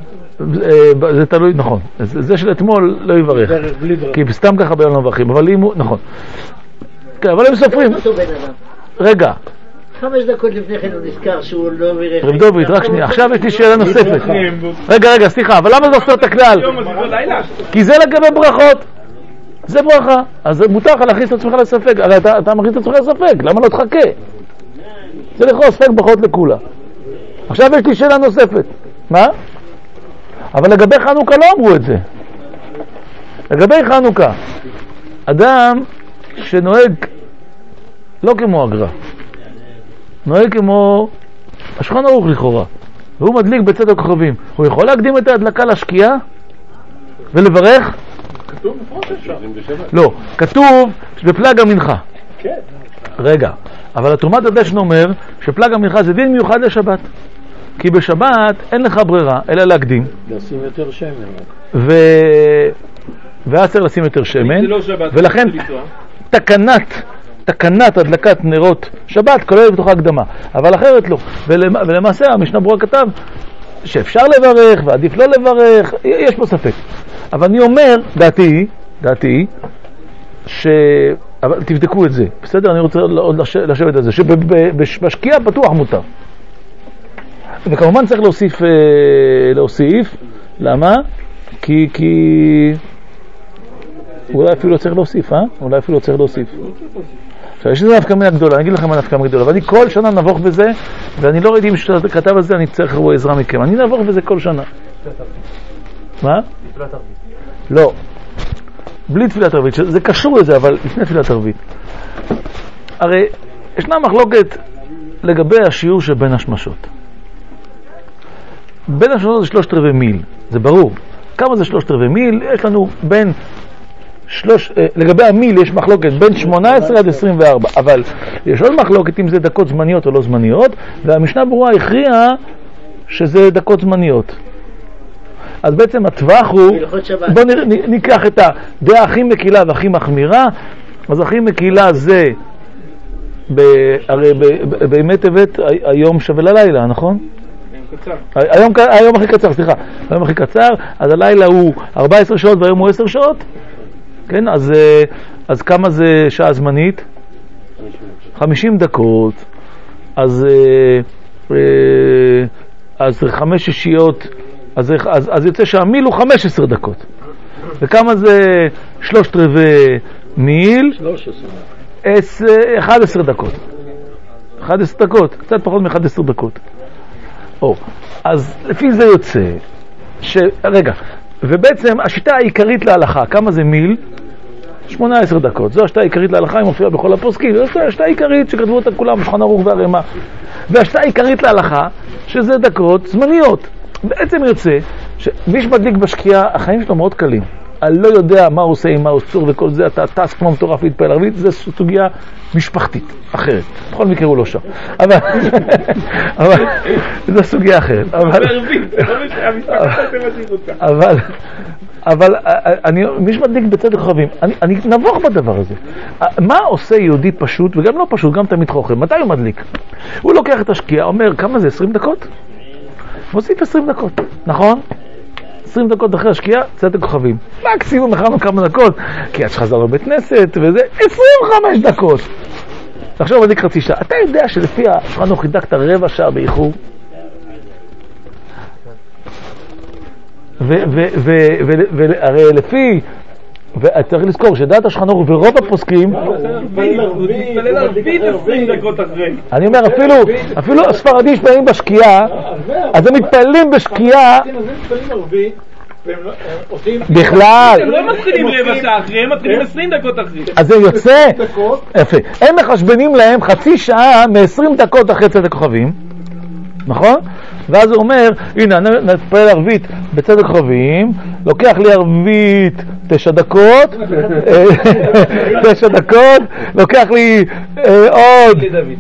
זה תלוי, נכון. זה של אתמול לא יברך, כי סתם ככה ביום לא מברכים, אבל אם הוא, נכון. כן, אבל הם סופרים. רגע. חמש דקות לפני כן הוא נזכר שהוא לא מראה... רב דוביד, רק שנייה, עכשיו יש לי שאלה נוספת. רגע, רגע, סליחה, אבל למה זה עושה את הכלל? כי זה לגבי ברכות. זה ברכה. אז מותר לך להכניס את עצמך לספק. הרי אתה, אתה מכניס את עצמך לספק, למה לא תחכה? זה לכאורה ספק ברכות לכולה. עכשיו יש לי שאלה נוספת. מה? אבל לגבי חנוכה לא אמרו את זה. לגבי חנוכה, אדם שנוהג לא כמו הגר"א, נוהג כמו השולחן ערוך לכאורה, והוא מדליק בצאת הכוכבים, הוא יכול להקדים את ההדלקה לשקיעה ולברך? כתוב מפורש אפשר. לא, כתוב בפלג המנחה. כן. רגע, אבל התרומת הדשן אומר שפלג המנחה זה דין מיוחד לשבת, כי בשבת אין לך ברירה אלא להקדים, לשים יותר שמן ו... ואז צריך לשים יותר שמן, זה לא שבת, ולכן תקנת תקנת הדלקת נרות שבת כוללת בתוך ההקדמה, אבל אחרת לא. ולמ... ולמעשה המשנה ברורה כתב שאפשר לברך ועדיף לא לברך, יש פה ספק. אבל אני אומר, דעתי, דעתי, ש... אבל תבדקו את זה, בסדר? אני רוצה עוד לשבת על זה, שבשקיעה פתוח מותר. וכמובן צריך להוסיף, להוסיף, למה? כי, כי... אולי אפילו צריך להוסיף, אה? אולי אפילו צריך להוסיף. עכשיו, יש לזה נפקא מינה גדולה, אני אגיד לכם מה נפקא מינה גדולה, ואני כל שנה נבוך בזה, ואני לא ראיתי אם שאתה כתב על זה, אני צריך לבוא עזרה מכם. אני נבוך בזה כל שנה. מה? תפילת ערבית. לא. בלי תפילת ערבית, זה קשור לזה, אבל לפני תפילת ערבית. הרי ישנה מחלוקת לגבי השיעור של בין השמשות. בין השמשות זה שלושת רבעי מיל, זה ברור. כמה זה שלושת רבעי מיל? יש לנו בין שלוש, לגבי המיל יש מחלוקת בין שמונה עשרה עד עשרים וארבע, אבל יש עוד מחלוקת אם זה דקות זמניות או לא זמניות, והמשנה ברורה הכריעה שזה דקות זמניות. אז בעצם הטווח הוא, בואו ניקח את הדעה הכי מקילה והכי מחמירה. אז הכי מקילה זה, הרי בימי טבת היום שווה ללילה, נכון? היום, היום הכי קצר, סליחה, היום הכי קצר, אז הלילה הוא ארבע עשרה שעות והיום הוא עשר שעות, כן? אז, אז כמה זה שעה זמנית? חמישים דקות, אז, אז חמש שישיות, אז, אז, אז יוצא שהמיל הוא חמש עשרה דקות. וכמה זה שלושת רבעי מיל? אחת עשרה דקות. אחת עשרה דקות, קצת פחות מ-אחת עשרה דקות. או, אז לפי זה יוצא, ש... רגע, ובעצם השיטה העיקרית להלכה, כמה זה מיל? שמונה עשרה דקות. זו השיטה העיקרית להלכה, היא מופיעה בכל הפוסקים. זו השיטה העיקרית שכתבו אותה כולם, בשולחן ערוך והרמ"א. והשיטה העיקרית להלכה, שזה דקות זמניות. בעצם יוצא שמי שמדליק בשקיעה, החיים שלו מאוד קלים. אני לא יודע מה הוא עושה עם האוסצור וכל זה, אתה טס כמו מטורף להתפעל ערבית, זו סוגיה משפחתית, אחרת. בכל מקרה הוא לא שם. אבל, אבל, זו סוגיה אחרת. אבל, אבל, אני, מי שמדליק בצדק חבים, אני, אני נבוך בדבר הזה. מה עושה יהודי פשוט, וגם לא פשוט, גם תמיד חוכם? מתי הוא מדליק? הוא לוקח את השקיעה, אומר, כמה זה? עשרים דקות? מוסיף עשרים דקות, נכון? עשרים דקות אחרי השקיעה, צאת הכוכבים. מקסימום הכנו כמה דקות, כי עד שחזר לבית כנסת וזה, עשרים וחמש דקות. עכשיו מדליק חצי שעה. אתה יודע שלפי השולחן חידקת רבע שעה באיחור? והרי לפי, וצריך לזכור שדעת השולחן ערוך ורוב הפוסקים, אני אומר אפילו, אפילו הספרדים שמתפללים בשקיעה, אז הם מתפללים בשקיעה בכלל. הם לא מתחילים רבע שעה אחרי, הם מתחילים עשרים דקות אחרי. אז זה יוצא, יפה, הם מחשבנים להם חצי שעה מ-עשרים דקות אחרי צאת הכוכבים, נכון? ואז הוא אומר, הנה, נתפלל ערבית בצדק חבים, לוקח לי ערבית תשע דקות, תשע דקות, לוקח לי עוד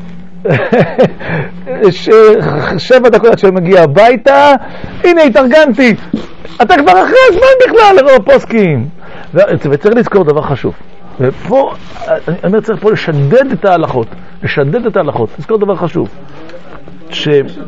שבע דקות עד שאני מגיע הביתה, הנה התארגנתי, אתה כבר אחרי הזמן בכלל לרוב פוסקים. וצריך לזכור דבר חשוב, ופה, אני אומר, צריך פה לשדד את ההלכות, לשדד את ההלכות, לזכור דבר חשוב. ש...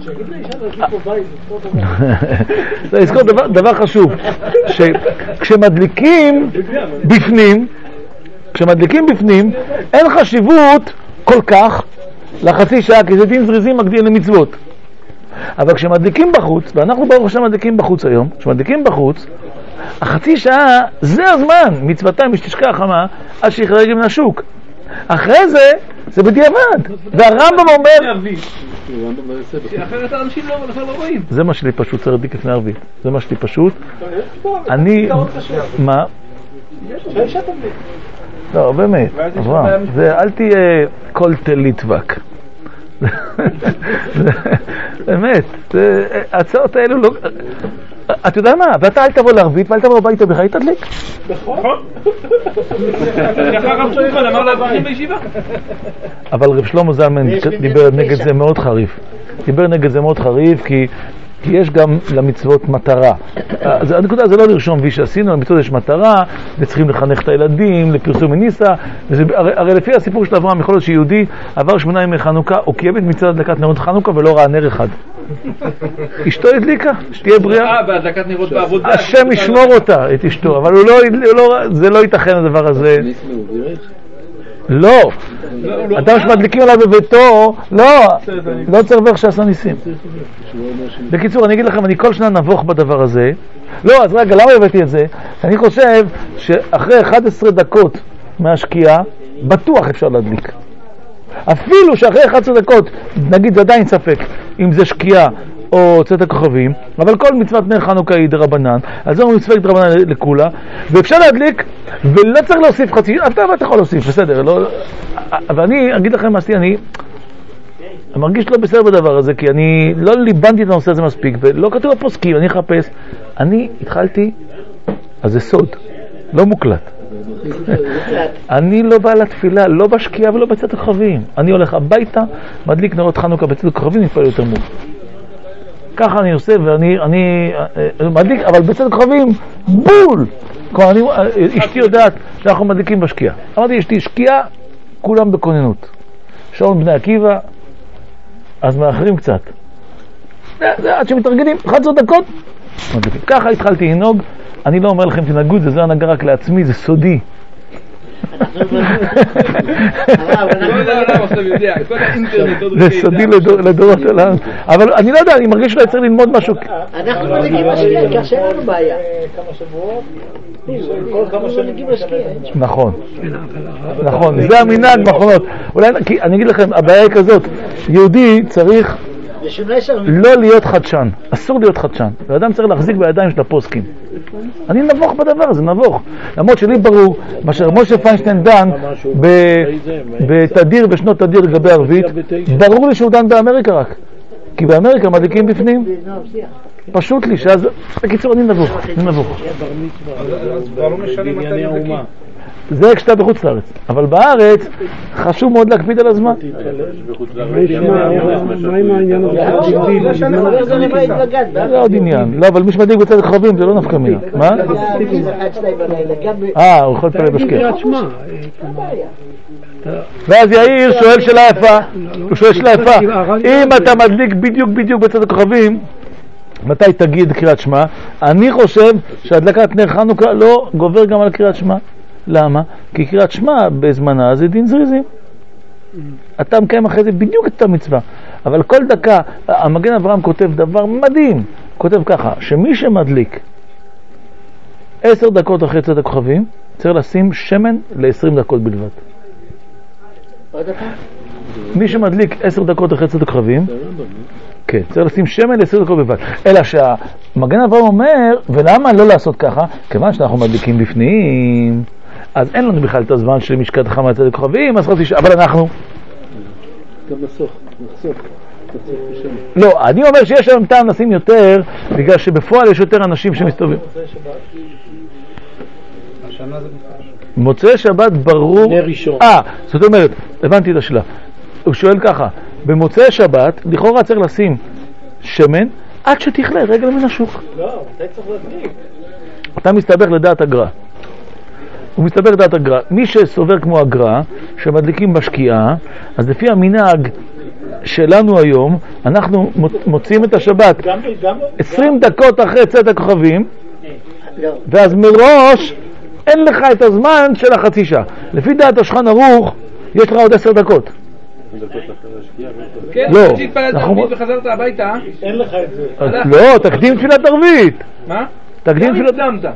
זה לזכור דבר, דבר חשוב, שכשמדליקים בפנים, כשמדליקים בפנים, אין חשיבות כל כך לחצי שעה, כי זה דין זריזים מקדים למצוות. אבל כשמדליקים בחוץ, ואנחנו ברוך השם מדליקים בחוץ היום, כשמדליקים בחוץ, החצי שעה זה הזמן, מצוותם משתשקע חמה, עד שיחרג מן השוק. אחרי זה, זה בדיעבד. והרמב"ם אומר... אחרת האנשים לא רואים. זה מה שלי פשוט, צריך להדליק לפני ערבית. זה מה שלי פשוט. אני... מה? לא, באמת. אל תהיה כל תליטבק. באמת. ההצעות האלו לא... אתה יודע מה? ואתה אל תבוא לערבית ואל תבוא הביתה בכלל, תדליק. נכון. ככה רב שולחן אמר להבחין בישיבה. אבל רב שלמה זלמן דיבר נגד זה מאוד חריף. דיבר נגד זה מאוד חריף כי יש גם למצוות מטרה. הנקודה זה לא לרשום וי שעשינו, למצוות יש מטרה, וצריכים לחנך את הילדים לפרסום מניסה. הרי לפי הסיפור של אברהם, יכול להיות שיהודי עבר שמונה ימי חנוכה, הוא קיים את מצוות הדלקת נרות חנוכה ולא ראה נר אחד. אשתו הדליקה, שתהיה בריאה. אה, בהדלקת נרות בעבודה. השם ישמור אותה, את אשתו, אבל זה לא ייתכן הדבר הזה. לא, אדם שמדליקים עליו בביתו, לא, לא צריך לברך שעשה ניסים. בקיצור, אני אגיד לכם, אני כל שנה נבוך בדבר הזה. לא, אז רגע, למה הבאתי את זה? אני חושב שאחרי אחת עשרה דקות מהשקיעה, בטוח אפשר להדליק. אפילו שאחרי אחת עשרה דקות, נגיד זה עדיין ספק, אם זה שקיעה או צאת הכוכבים, אבל כל מצוות נר חנוכה היא דרבנן, אז זו מצוות דרבנן לכולה, ואפשר להדליק, ולא צריך להוסיף חצי, אתה אתה יכול להוסיף, בסדר, לא, אבל אני אגיד לכם מה עשיתי, אני מרגיש לא בסדר בדבר הזה, כי אני לא ליבנתי את הנושא הזה מספיק, ולא כתוב בפוסקים, אני אחפש, אני התחלתי, אז זה סוד, לא מוקלט. אני לא בא לתפילה, לא בשקיעה ולא בצאת הכוכבים, אני הולך הביתה, מדליק נרות חנוכה בצאת הכוכבים, נתפלל יותר מור. ככה אני עושה, ואני אני, מדליק, אבל בצד הכוכבים, בול! כלומר, אני, אשתי יודעת שאנחנו מדליקים בשקיעה. אמרתי, אשתי, שקיעה, כולם בכוננות. שעון בני עקיבא, אז מאחרים קצת. זה, זה עד שמתרגלים, אחת עשרה דקות, מדליקים. ככה התחלתי לנהוג, אני לא אומר לכם תנהגו, זה, זה הנהגה רק לעצמי, זה סודי. זה סודי לדורות שלנו, אבל אני לא יודע, אני מרגיש שלא צריך ללמוד משהו. אנחנו מנהיגים לשקיעה, כך שאין לנו בעיה. כמה שבועות, כל כמה שנים נכון, נכון, זה המנהג מאחרונות. אולי, כי אני אגיד לכם, הבעיה היא כזאת, יהודי צריך לא להיות חדשן, אסור להיות חדשן, ואדם צריך להחזיק בידיים של הפוסקים. אני נבוך בדבר הזה, נבוך. למרות שלי ברור, מה שמשה פיינשטיין דן בתדיר, בשנות תדיר לגבי ערבית, ברור לי שהוא דן באמריקה רק, כי באמריקה מדליקים בפנים. פשוט לי, שאז, בקיצור, אני נבוך, אני נבוך. אז כבר לא משנה מתי מדליקים. זה כשאתה בחוץ לארץ, אבל בארץ חשוב מאוד להקפיד על הזמן. מה עם העניין הזה? זה עוד עניין, לא, אבל מי שמדליק בצד הכוכבים זה לא נפקא מינה. מה? אה, הוא יכול להתפלל בשקיעה. ואז יאיר שואל שאלה יפה, הוא שואל שאלה יפה, אם אתה מדליק בדיוק בדיוק בצד הכוכבים, מתי תגיד קריאת שמע? אני חושב שהדלקת נר חנוכה לא גובר גם על קריאת שמע. למה? כי קריאת שמע בזמנה זה דין זריזים. אתה מקיים אחרי זה בדיוק את המצווה. אבל כל דקה, המגן אברהם כותב דבר מדהים. כותב ככה, שמי שמדליק עשר דקות אחרי צאת הכוכבים, צריך לשים שמן ל-עשרים דקות בלבד. מי שמדליק עשר דקות אחרי צאת הכוכבים, כן, צריך לשים שמן ל-עשרים דקות בלבד. אלא שהמגן אברהם אומר, ולמה לא לעשות ככה? כיוון שאנחנו מדליקים בפנים, אז אין לנו בכלל את הזמן של משקת חמה לצאת הכוכבים, אז חצי שעה, אבל אנחנו... גם נחסוך, נחסוך. לא, אני אומר שיש היום טעם לשים יותר, בגלל שבפועל יש יותר אנשים שמסתובבים. מוצאי שבת ברור... אה, זאת אומרת, הבנתי את השאלה. הוא שואל ככה, במוצאי שבת, לכאורה צריך לשים שמן, עד שתכלה רגל מן השוק. לא, אתה צריך להדליק. אתה מסתבך לדעת הגר"א. הוא מסתבך לדעת הגר"א. מי שסובר כמו הגר"א, שמדליקים בשקיעה, אז לפי המנהג שלנו היום, אנחנו מוצאים את השבת עשרים דקות אחרי צאת הכוכבים, ואז מראש אין לך את הזמן של החצי שעה. לפי דעת השולחן ערוך, יש לך עוד עשר דקות. כן, לא, כשהתפללת ערבית וחזרת הביתה, אין לך את זה. לא, תקדים תפילת ערבית. מה? תקדים תפילת...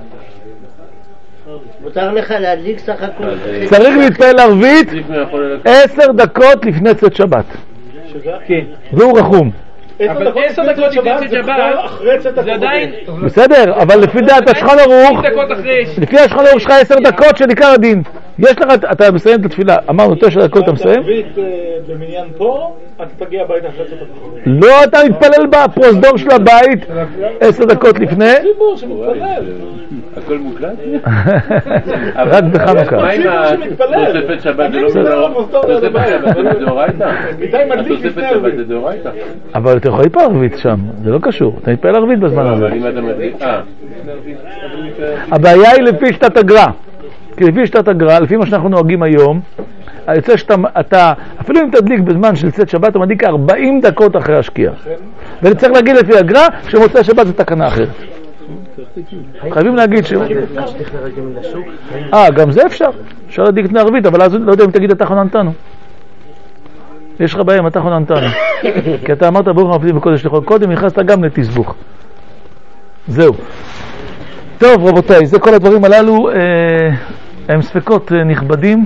מותר לך להדליק סך הכל. צריך להתפלל ערבית עשר דקות לפני צאת שבת. כן. והוא רחום. אבל עשר דקות לפני צאת שבת זה עדיין... בסדר, אבל לפי דעת השולחן ערוך, לפי השולחן ערוך שלך עשר דקות של עיקר הדין. יש לך, אתה מסיים את התפילה, אמרנו תשע דקות אתה מסיים? במניין פה, אתה תגיע הביתה אחרי צאת הכוכבים. לא, אתה מתפלל בפרוזדור של הבית עשר דקות לפני. ציבור שמתפלל. הכל מוקלט? רק בחנוכה. מה עם התוספת שבת? זה לא תוספת דאורייתא? התוספת שבת זה דאורייתא. אבל אתה יכול להתפלל ערבית שם, זה לא קשור. אתה מתפלל ערבית בזמן הזה. אבל אם אתה מדליק... אה. הבעיה היא לפי שיטת הגר"א. כי לפי שיטת הגר"א, לפי מה שאנחנו נוהגים היום, יוצא שאתה, אתה, אפילו אם תדליק בזמן של צאת שבת, אתה מדליק ארבעים דקות אחרי השקיעה. וצריך להגיד לפי הגר"א, שמוצא שבת זה תקנה אחרת. חייבים להגיד ש... אה, גם זה אפשר. אפשר להדליק את הערבית, אבל אז לא יודע אם תגיד אתה חוננתנו. יש לך בעיה אם אתה חוננתנו. כי אתה אמרת ברוך המפליג בקודש לכול, קודם נכנסת גם לתסבוך. זהו. טוב רבותיי, זה כל הדברים הללו, אה, הם ספקות אה, נכבדים.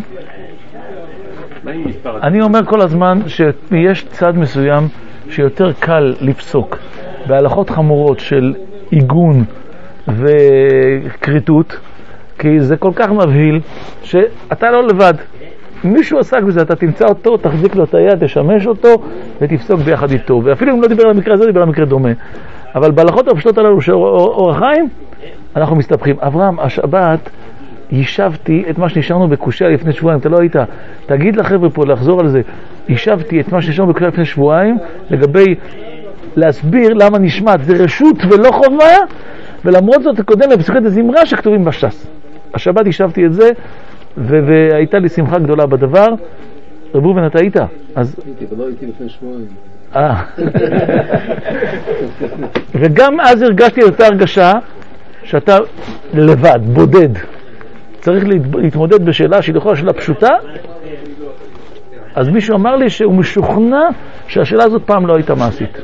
אני אומר כל הזמן שיש צד מסוים שיותר קל לפסוק בהלכות חמורות של עיגון וקריטות, כי זה כל כך מבהיל שאתה לא לבד. אם מישהו עסק בזה, אתה תמצא אותו, תחזיק לו את היד, תשמש אותו ותפסוק ביחד איתו. ואפילו אם לא דיבר על המקרה הזה, דיבר על מקרה דומה. אבל בהלכות הפשוטות הללו של אור החיים אנחנו מסתבכים. אברהם, השבת יישבתי את מה שנשארנו בקושיה לפני שבועיים, אתה לא היית, תגיד לחבר'ה פה לחזור על זה, יישבתי את מה שנשארנו בקושיה לפני שבועיים לגבי להסביר למה נשמט, זה רשות ולא חובה, ולמרות זאת קודם לפסוקי הזמרה שכתובים בש"ס. השבת יישבתי את זה ו- והייתה לי שמחה גדולה בדבר. רב ראובן, אתה היית? אז... הייתי, אבל לא הייתי לפני שבועיים. אה. וגם אז הרגשתי את אותה הרגשה שאתה לבד, בודד. צריך להתמודד בשאלה שהיא לכאורה שאלה פשוטה. אז מישהו אמר לי שהוא משוכנע שהשאלה הזאת פעם לא הייתה מעשית.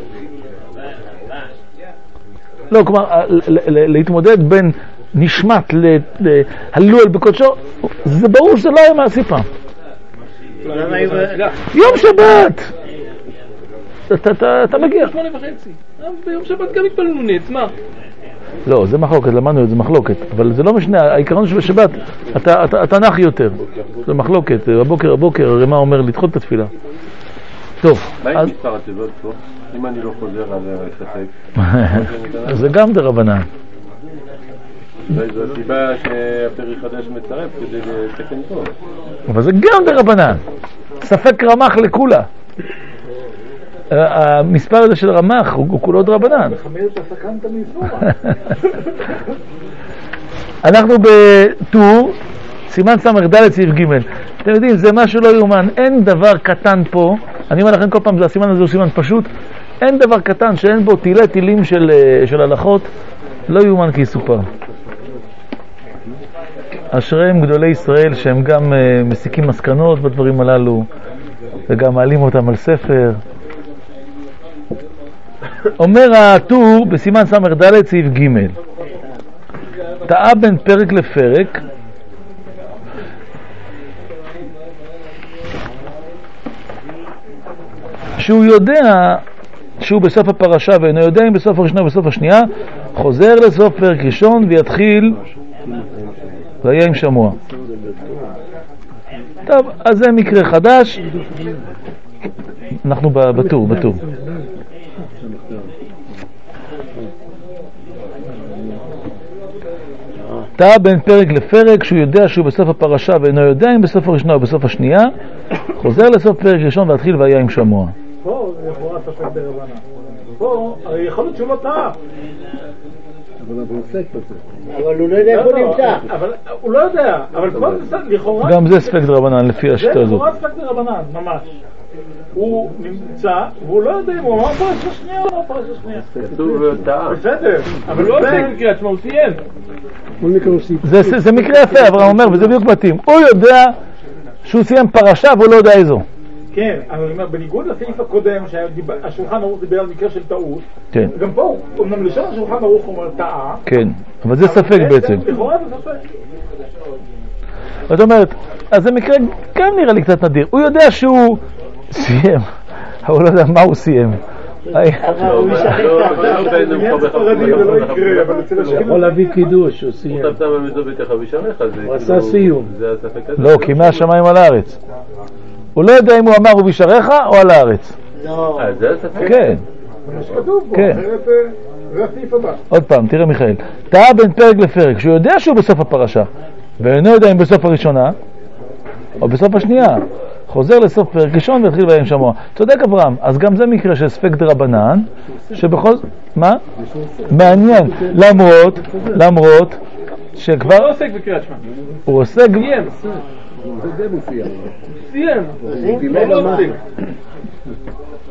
לא, כלומר, להתמודד בין נשמט להלול בקודשו, זה ברור שזה לא היה מעשי פעם. יום שבת! אתה מגיע. שמונה וחצי. ביום שבת גם התפללנו נץ, מה? לא, זה מחלוקת, למדנו את זה מחלוקת, אבל זה לא משנה, העיקרון של בשבת, אתה נח יותר, זה מחלוקת, הבוקר, הבוקר, הרי מה אומר לדחות את התפילה. טוב. מה עם מספר התיבות פה? אם אני לא חוזר על ספק. זה גם דרבנן. זו הסיבה שהפרי חדש מצרף כדי לתקן פה. אבל זה גם דרבנן. ספק רמח לכולה. המספר הזה של רמח הוא כולו דרבנן. אנחנו בטור סימן סמך ד' סעיף ג'. אתם יודעים, זה משהו לא יאומן, אין דבר קטן פה. אני אומר לכם כל פעם, הסימן הזה הוא סימן פשוט, אין דבר קטן שאין בו תילי תילים של, של הלכות, לא יאומן כי יסופר. אשריהם גדולי ישראל שהם גם uh, מסיקים מסקנות בדברים הללו וגם מעלים אותם על ספר. אומר הטור בסימן סמך ד' סעיף ג', טעה בין פרק לפרק שהוא יודע שהוא בסוף הפרשה ואינו יודע אם בסוף הראשונה או בסוף השנייה, חוזר לסוף פרק ראשון ויתחיל והיה עם שמוע. טוב, אז זה מקרה חדש. אנחנו בטור, בטור. טעה בין פרק לפרק שהוא יודע שהוא בסוף הפרשה ואינו יודע אם בסוף הראשונה או בסוף השנייה, חוזר לסוף פרק ראשון והתחיל והיה עם שמוע. פה זה לכאורה ספק דרבנן. פה הרי יכול להיות שהוא לא טעה. אבל הוא לא יודע איפה הוא נמצא. אבל הוא לא יודע. אבל פה זה לכאורה... גם זה ספק דרבנן לפי השיטה הזאת. זה לכאורה ספק דרבנן, ממש. הוא נמצא, והוא לא יודע אם הוא אמר פרשה שנייה או אמר פרשה שנייה. כתוב טעה. בסדר. אבל לא עושה מקרה עצמו, הוא סיים. זה מקרה יפה, אברהם אומר, וזה בדיוק מתאים. הוא יודע שהוא סיים פרשה והוא לא יודע איזו. כן, אבל אני אומר, בניגוד לסעיף הקודם שהשולחן ערוך דיבר על מקרה של טעות, גם פה, אמנם לשון השולחן ערוך אומר טעה. כן, אבל זה ספק בעצם. לכאורה זה ספק. זאת אומרת, אז זה מקרה גם נראה לי קצת נדיר. הוא יודע שהוא סיים, אבל הוא לא יודע מה הוא סיים. הוא יכול להביא קידוש, הוא סיים. הוא עשה סיום. לא, כי מהשמיים על הארץ. הוא לא יודע אם הוא אמר ובישעריך או על הארץ. לא. כן. זה שכתוב פה, אחרת זה הסעיף הבא. עוד פעם, תראה מיכאל. טעה בין פרק לפרק, שהוא יודע שהוא בסוף הפרשה, ואינו יודע אם בסוף הראשונה או בסוף השנייה. חוזר לסוף פרק ראשון והתחיל והיה עם שמוע. צודק אברהם, אז גם זה מקרה של ספק דרבנן, שבכל... מה? מעניין. למרות, למרות, שכבר... הוא לא עוסק בקריאת שמע. הוא עוסק... סיים. זה מופיע. סיים.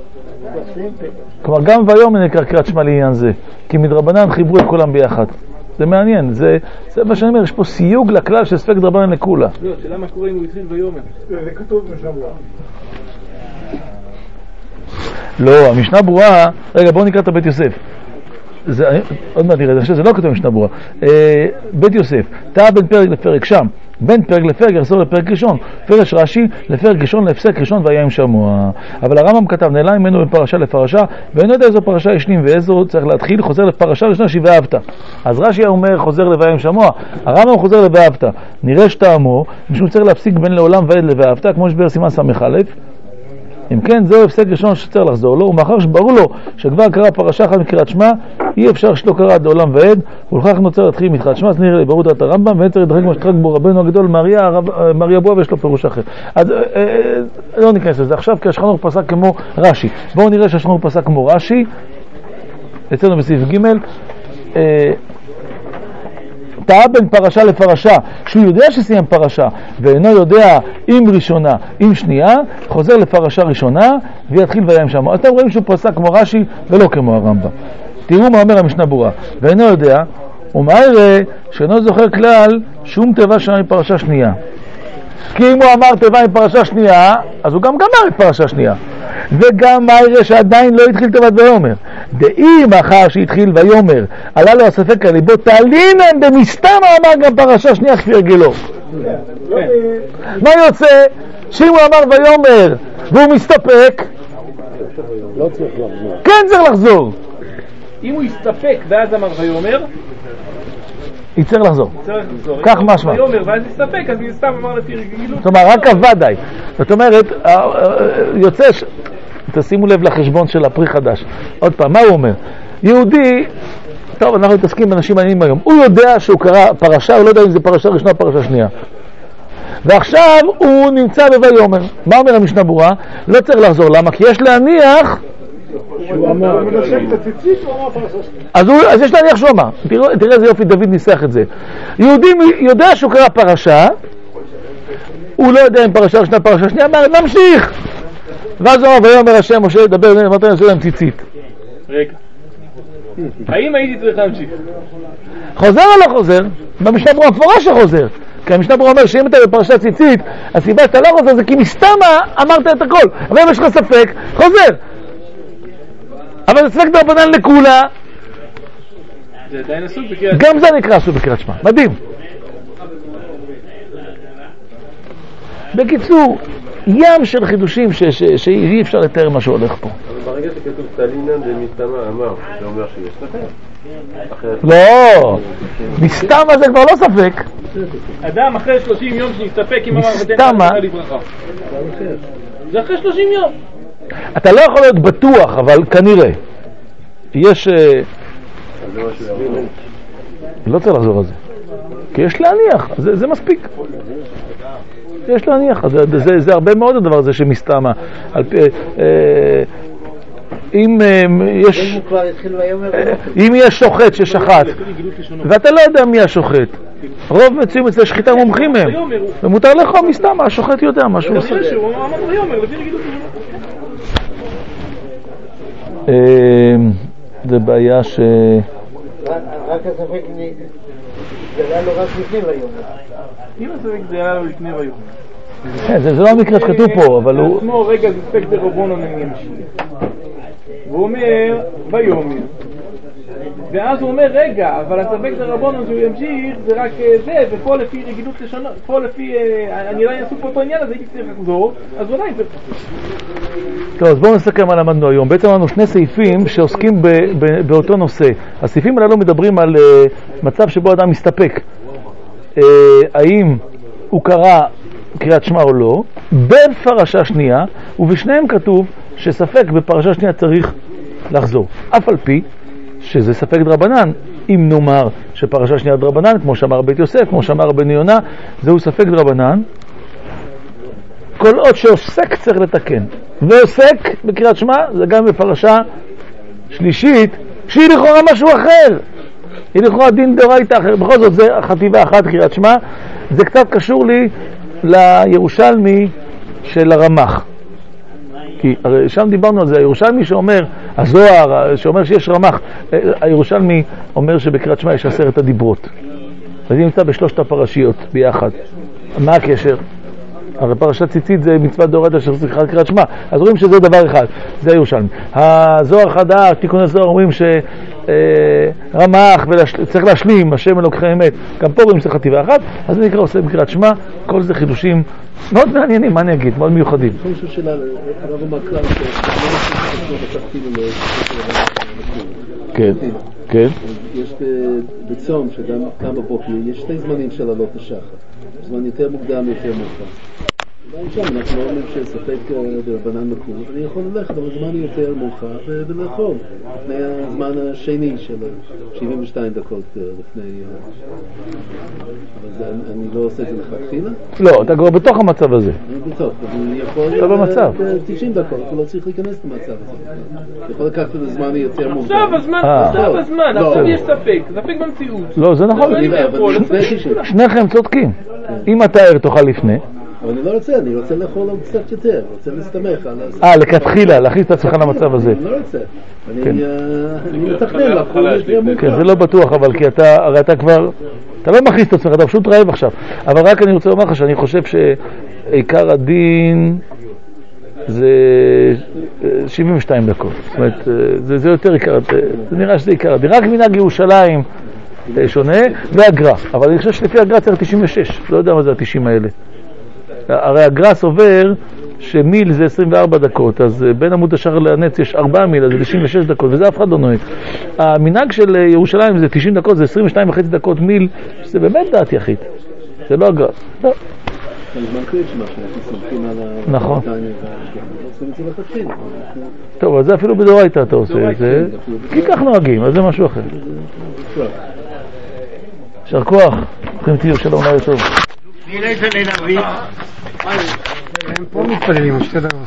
כלומר, גם והיום נקרא קריאת שמע לעניין זה, כי מדרבנן חיברו את כולם ביחד. זה מעניין, זה, זה מה שאני אומר, יש פה סיוג לכלל של ספק דרבנן לכולה. לא, שאלה מה קורה אם הוא התחיל ויומר. זה כתוב במשנה ברורה. לא, המשנה ברורה, רגע בואו נקרא את בית יוסף. זה, עוד מעט נראה, אני חושב שזה לא כתוב במשנה ברורה. אה, בית יוסף, טעה בין פרק לפרק שם, בין פרק לפרק יחזור לפרק ראשון, פרש רש"י לפרק ראשון להפסק ראשון והיה עם שמוע. אבל הרמב"ם כתב, נעלה ממנו בין פרשה לפרשה, ואינו יודע איזו פרשה ישנים ואיזו צריך להתחיל, חוזר לפרשה ראשונה שהיא ואהבת. אז רש"י אומר חוזר לוהיה עם שמוע, הרמב"ם חוזר לוואהבת. נראה שטעמו, משום צריך להפסיק בין לעולם ועד לוואהבת, כמו שבר סימן סמך א'. אם כן, זהו הפסק ראשון שצריך לחזור לו, ומאחר שברור לו שכבר קרא פרשה אחת מקריאת שמע, אי אפשר שלא קרא עד לעולם ועד, ולכך נוצר להתחיל מתחילת שמע, אז נראה לי ברור דעת הרמב"ם, ואין צריך לדחק כמו שדחק בו רבנו הגדול מריה, מריה בואה, ויש לו פירוש אחר. אז לא ניכנס לזה. עכשיו, כי השולחן ערוך פסק כמו רש"י. בואו נראה שהשולחן ערוך פסק כמו רש"י, אצלנו בסעיף ג', טעה בין פרשה לפרשה, שהוא יודע שסיים פרשה ואינו יודע אם ראשונה, אם שנייה, חוזר לפרשה ראשונה ויתחיל והיה עם שמוע. אז אתם רואים שהוא פסק כמו רש"י ולא כמו הרמב"ם. תראו מה אומר המשנה ברורה, ואינו יודע, ומה יראה שאינו זוכר כלל שום תיבה שונה מפרשה שנייה. כי אם הוא אמר תיבה מפרשה שנייה, אז הוא גם גמר את פרשה שנייה. וגם מה יראה שעדיין לא התחיל תיבת ויאמר. דאם אחר שהתחיל ויאמר עלה לו הספק על ליבו, תעלינן במסתם אמר גם פרשה שנייה כפי הרגלו. מה יוצא? שאם הוא אמר ויאמר והוא מסתפק, כן צריך לחזור. אם הוא יסתפק ואז אמר ויאמר, יצטרך לחזור. כך משמע. ויאמר ואז יסתפק, אז סתם אמר לפי רגילות. זאת אומרת, רק הוודאי. זאת אומרת, יוצא ש... תשימו לב לחשבון של הפרי חדש. עוד פעם, מה הוא אומר? יהודי, טוב, אנחנו מתעסקים באנשים מעניינים היום. הוא יודע שהוא קרא פרשה, הוא לא יודע אם זה פרשה ראשונה או פרשה שנייה. ועכשיו הוא נמצא בויאמר. מה אומר המשנה ברורה? לא צריך לחזור. למה? כי יש להניח... אז יש להניח שהוא אמר. תראה איזה יופי דוד ניסח את זה. יהודי יודע שהוא קרא פרשה, הוא לא יודע אם פרשה ראשונה פרשה שנייה, אמר נמשיך. ואז הוא אומר, ויאמר השם משה ידבר, אמרת נעשה להם ציצית. רגע, האם הייתי צריך להמשיך? חוזר או לא חוזר? במשנה ברורה מפורש שחוזר. כי המשנה ברורה אומר שאם אתה בפרשת ציצית, הסיבה שאתה לא חוזר זה כי מסתמה אמרת את הכל. אבל אם יש לך ספק, חוזר. אבל זה ספק דרבנן לכולה. זה עדיין עסוק בקריאת שמע. גם זה נקרא עסוק בקריאת שמע. מדהים. בקיצור, ים של חידושים שאי אפשר לתאר מה שהולך פה. אבל ברגע שכתוב תלינן ומסתמה אמר, זה אומר שיש ספק. לא, מסתמה זה כבר לא ספק. אדם אחרי שלושים יום שנסתפק אם אמר מסתמה זה אחרי שלושים יום. אתה לא יכול להיות בטוח, אבל כנראה יש... לא צריך לחזור על זה, כי יש להניח, זה, זה מספיק. יש להניח, זה, זה, זה הרבה מאוד הדבר הזה שמסתמה. על פי, אה, אם אה, יש... אם יש שוחט ששחט, ואתה לא יודע מי השוחט, רוב מצויים אצל שחיטה מומחים מהם, ומותר לך מסתמה, השוחט יודע מה שהוא עושה. זה בעיה ש... רק הספק גדלה לו רק לפני ויאמר. אם הספק גדלה לו לפני ויאמר. כן, זה לא המקרה שכתוב פה, אבל הוא... עצמו רגע זה ספק דרבנן ימשיך. והוא אומר ויאמר. ואז הוא אומר רגע, אבל הספק דרבנן שהוא ימשיך זה רק זה, ופה לפי רגילות לשונה, פה לפי... אני לא אעשו פה אותו עניין, אז הייתי צריך לחזור, אז ודאי זה... טוב, אז בואו נסכם מה למדנו היום. בעצם לנו שני סעיפים שעוסקים ב- ב- באותו נושא. הסעיפים הללו מדברים על uh, מצב שבו אדם מסתפק. Uh, האם הוא קרא קריאת שמע או לא, בפרשה שנייה, ובשניהם כתוב שספק בפרשה שנייה צריך לחזור. אף על פי שזה ספק דרבנן, אם נאמר שפרשה שנייה דרבנן, כמו שאמר בית יוסף, כמו שאמר בני יונה, זהו ספק דרבנן, כל עוד שעוסק צריך לתקן. ועוסק בקריאת שמע זה גם בפרשה שלישית, שהיא לכאורה משהו אחר. היא לכאורה דין דאורייתא אחר. בכל זאת זה חטיבה אחת קריאת שמע. זה קצת קשור לי לירושלמי של הרמ"ח. כי הרי שם דיברנו על זה, הירושלמי שאומר הזוהר שאומר שיש רמ"ח, הירושלמי אומר שבקריאת שמע יש עשרת הדיברות. זה נמצא בשלושת הפרשיות ביחד. מה הקשר? הרי פרשת ציצית זה מצוות דאורייתא של קריאת שמע, אז רואים שזה דבר אחד, זה הירושלמי. הזוהר חדש, תיקוני זוהר אומרים שרמ"ח וצריך להשלים, השם אלוהיכם אמת, גם פה רואים שזה חטיבה אחת, אז זה נקרא עושה בקריאת שמע, כל זה חידושים מאוד מעניינים, מה אני אגיד, מאוד מיוחדים. אני חושב שאלה, הרב אמר כלל כן, כן. יש בצום שגם קם בבוקר, יש שתי זמנים של עלות השחר, זמן יותר מוקדם יותר מאוחר. שם אנחנו לא אומרים שספק ברבנן מקום, אני יכול ללכת אבל זמן יותר מאוחר ולאכול לפני הזמן השני של שבעים ושתיים דקות לפני, אבל אני לא עושה את זה לכתחילה? לא, אתה כבר בתוך המצב הזה. אני בתוך, אני יכול אתה במצב. תשעים דקות, אתה לא צריך להיכנס למצב הזה. אתה יכול לקחת את הזמן יותר מוקדם. עכשיו הזמן, עכשיו הזמן, עכשיו יש ספק, ספק במציאות. לא, זה נכון. שניכם צודקים. אם אתה ער תאכל לפני. אבל אני לא רוצה, אני רוצה לאכול עוד קצת יותר, רוצה להסתמך על... אה, לכתחילה, להכניס את עצמך למצב הזה. אני לא רוצה, אני מתכנן לאכול יותר מוקדם. כן, זה לא בטוח, אבל כי אתה, הרי אתה כבר, אתה לא מכניס את עצמך, אתה פשוט רעב עכשיו. אבל רק אני רוצה לומר לך שאני חושב שעיקר הדין זה שבעים ושתיים דקות. זאת אומרת, זה יותר עיקר, זה נראה שזה עיקר הדין. רק מנהג ירושלים שונה, והגר"א. אבל אני חושב שלפי הגר"א צריך תשעים ושש, לא יודע מה זה ה-תשעים האלה. הרי הגר"ס עובר שמיל זה עשרים וארבע דקות, אז בין עמוד השחר לנץ יש ארבע מיל, אז זה תשעים ושש דקות, וזה אף אחד לא נוהג. המנהג של ירושלים זה תשעים דקות, זה עשרים ושתיים וחצי דקות מיל, שזה באמת דעת יחיד, זה לא הגר"ס. לא. נכון. טוב, אז זה אפילו בדאורייתא אתה עושה את זה, כי כך נוהגים, אז זה משהו אחר. יישר כוח, אתם תהיו שלום לילה טוב. הם פה מתפללים, שתי דקות.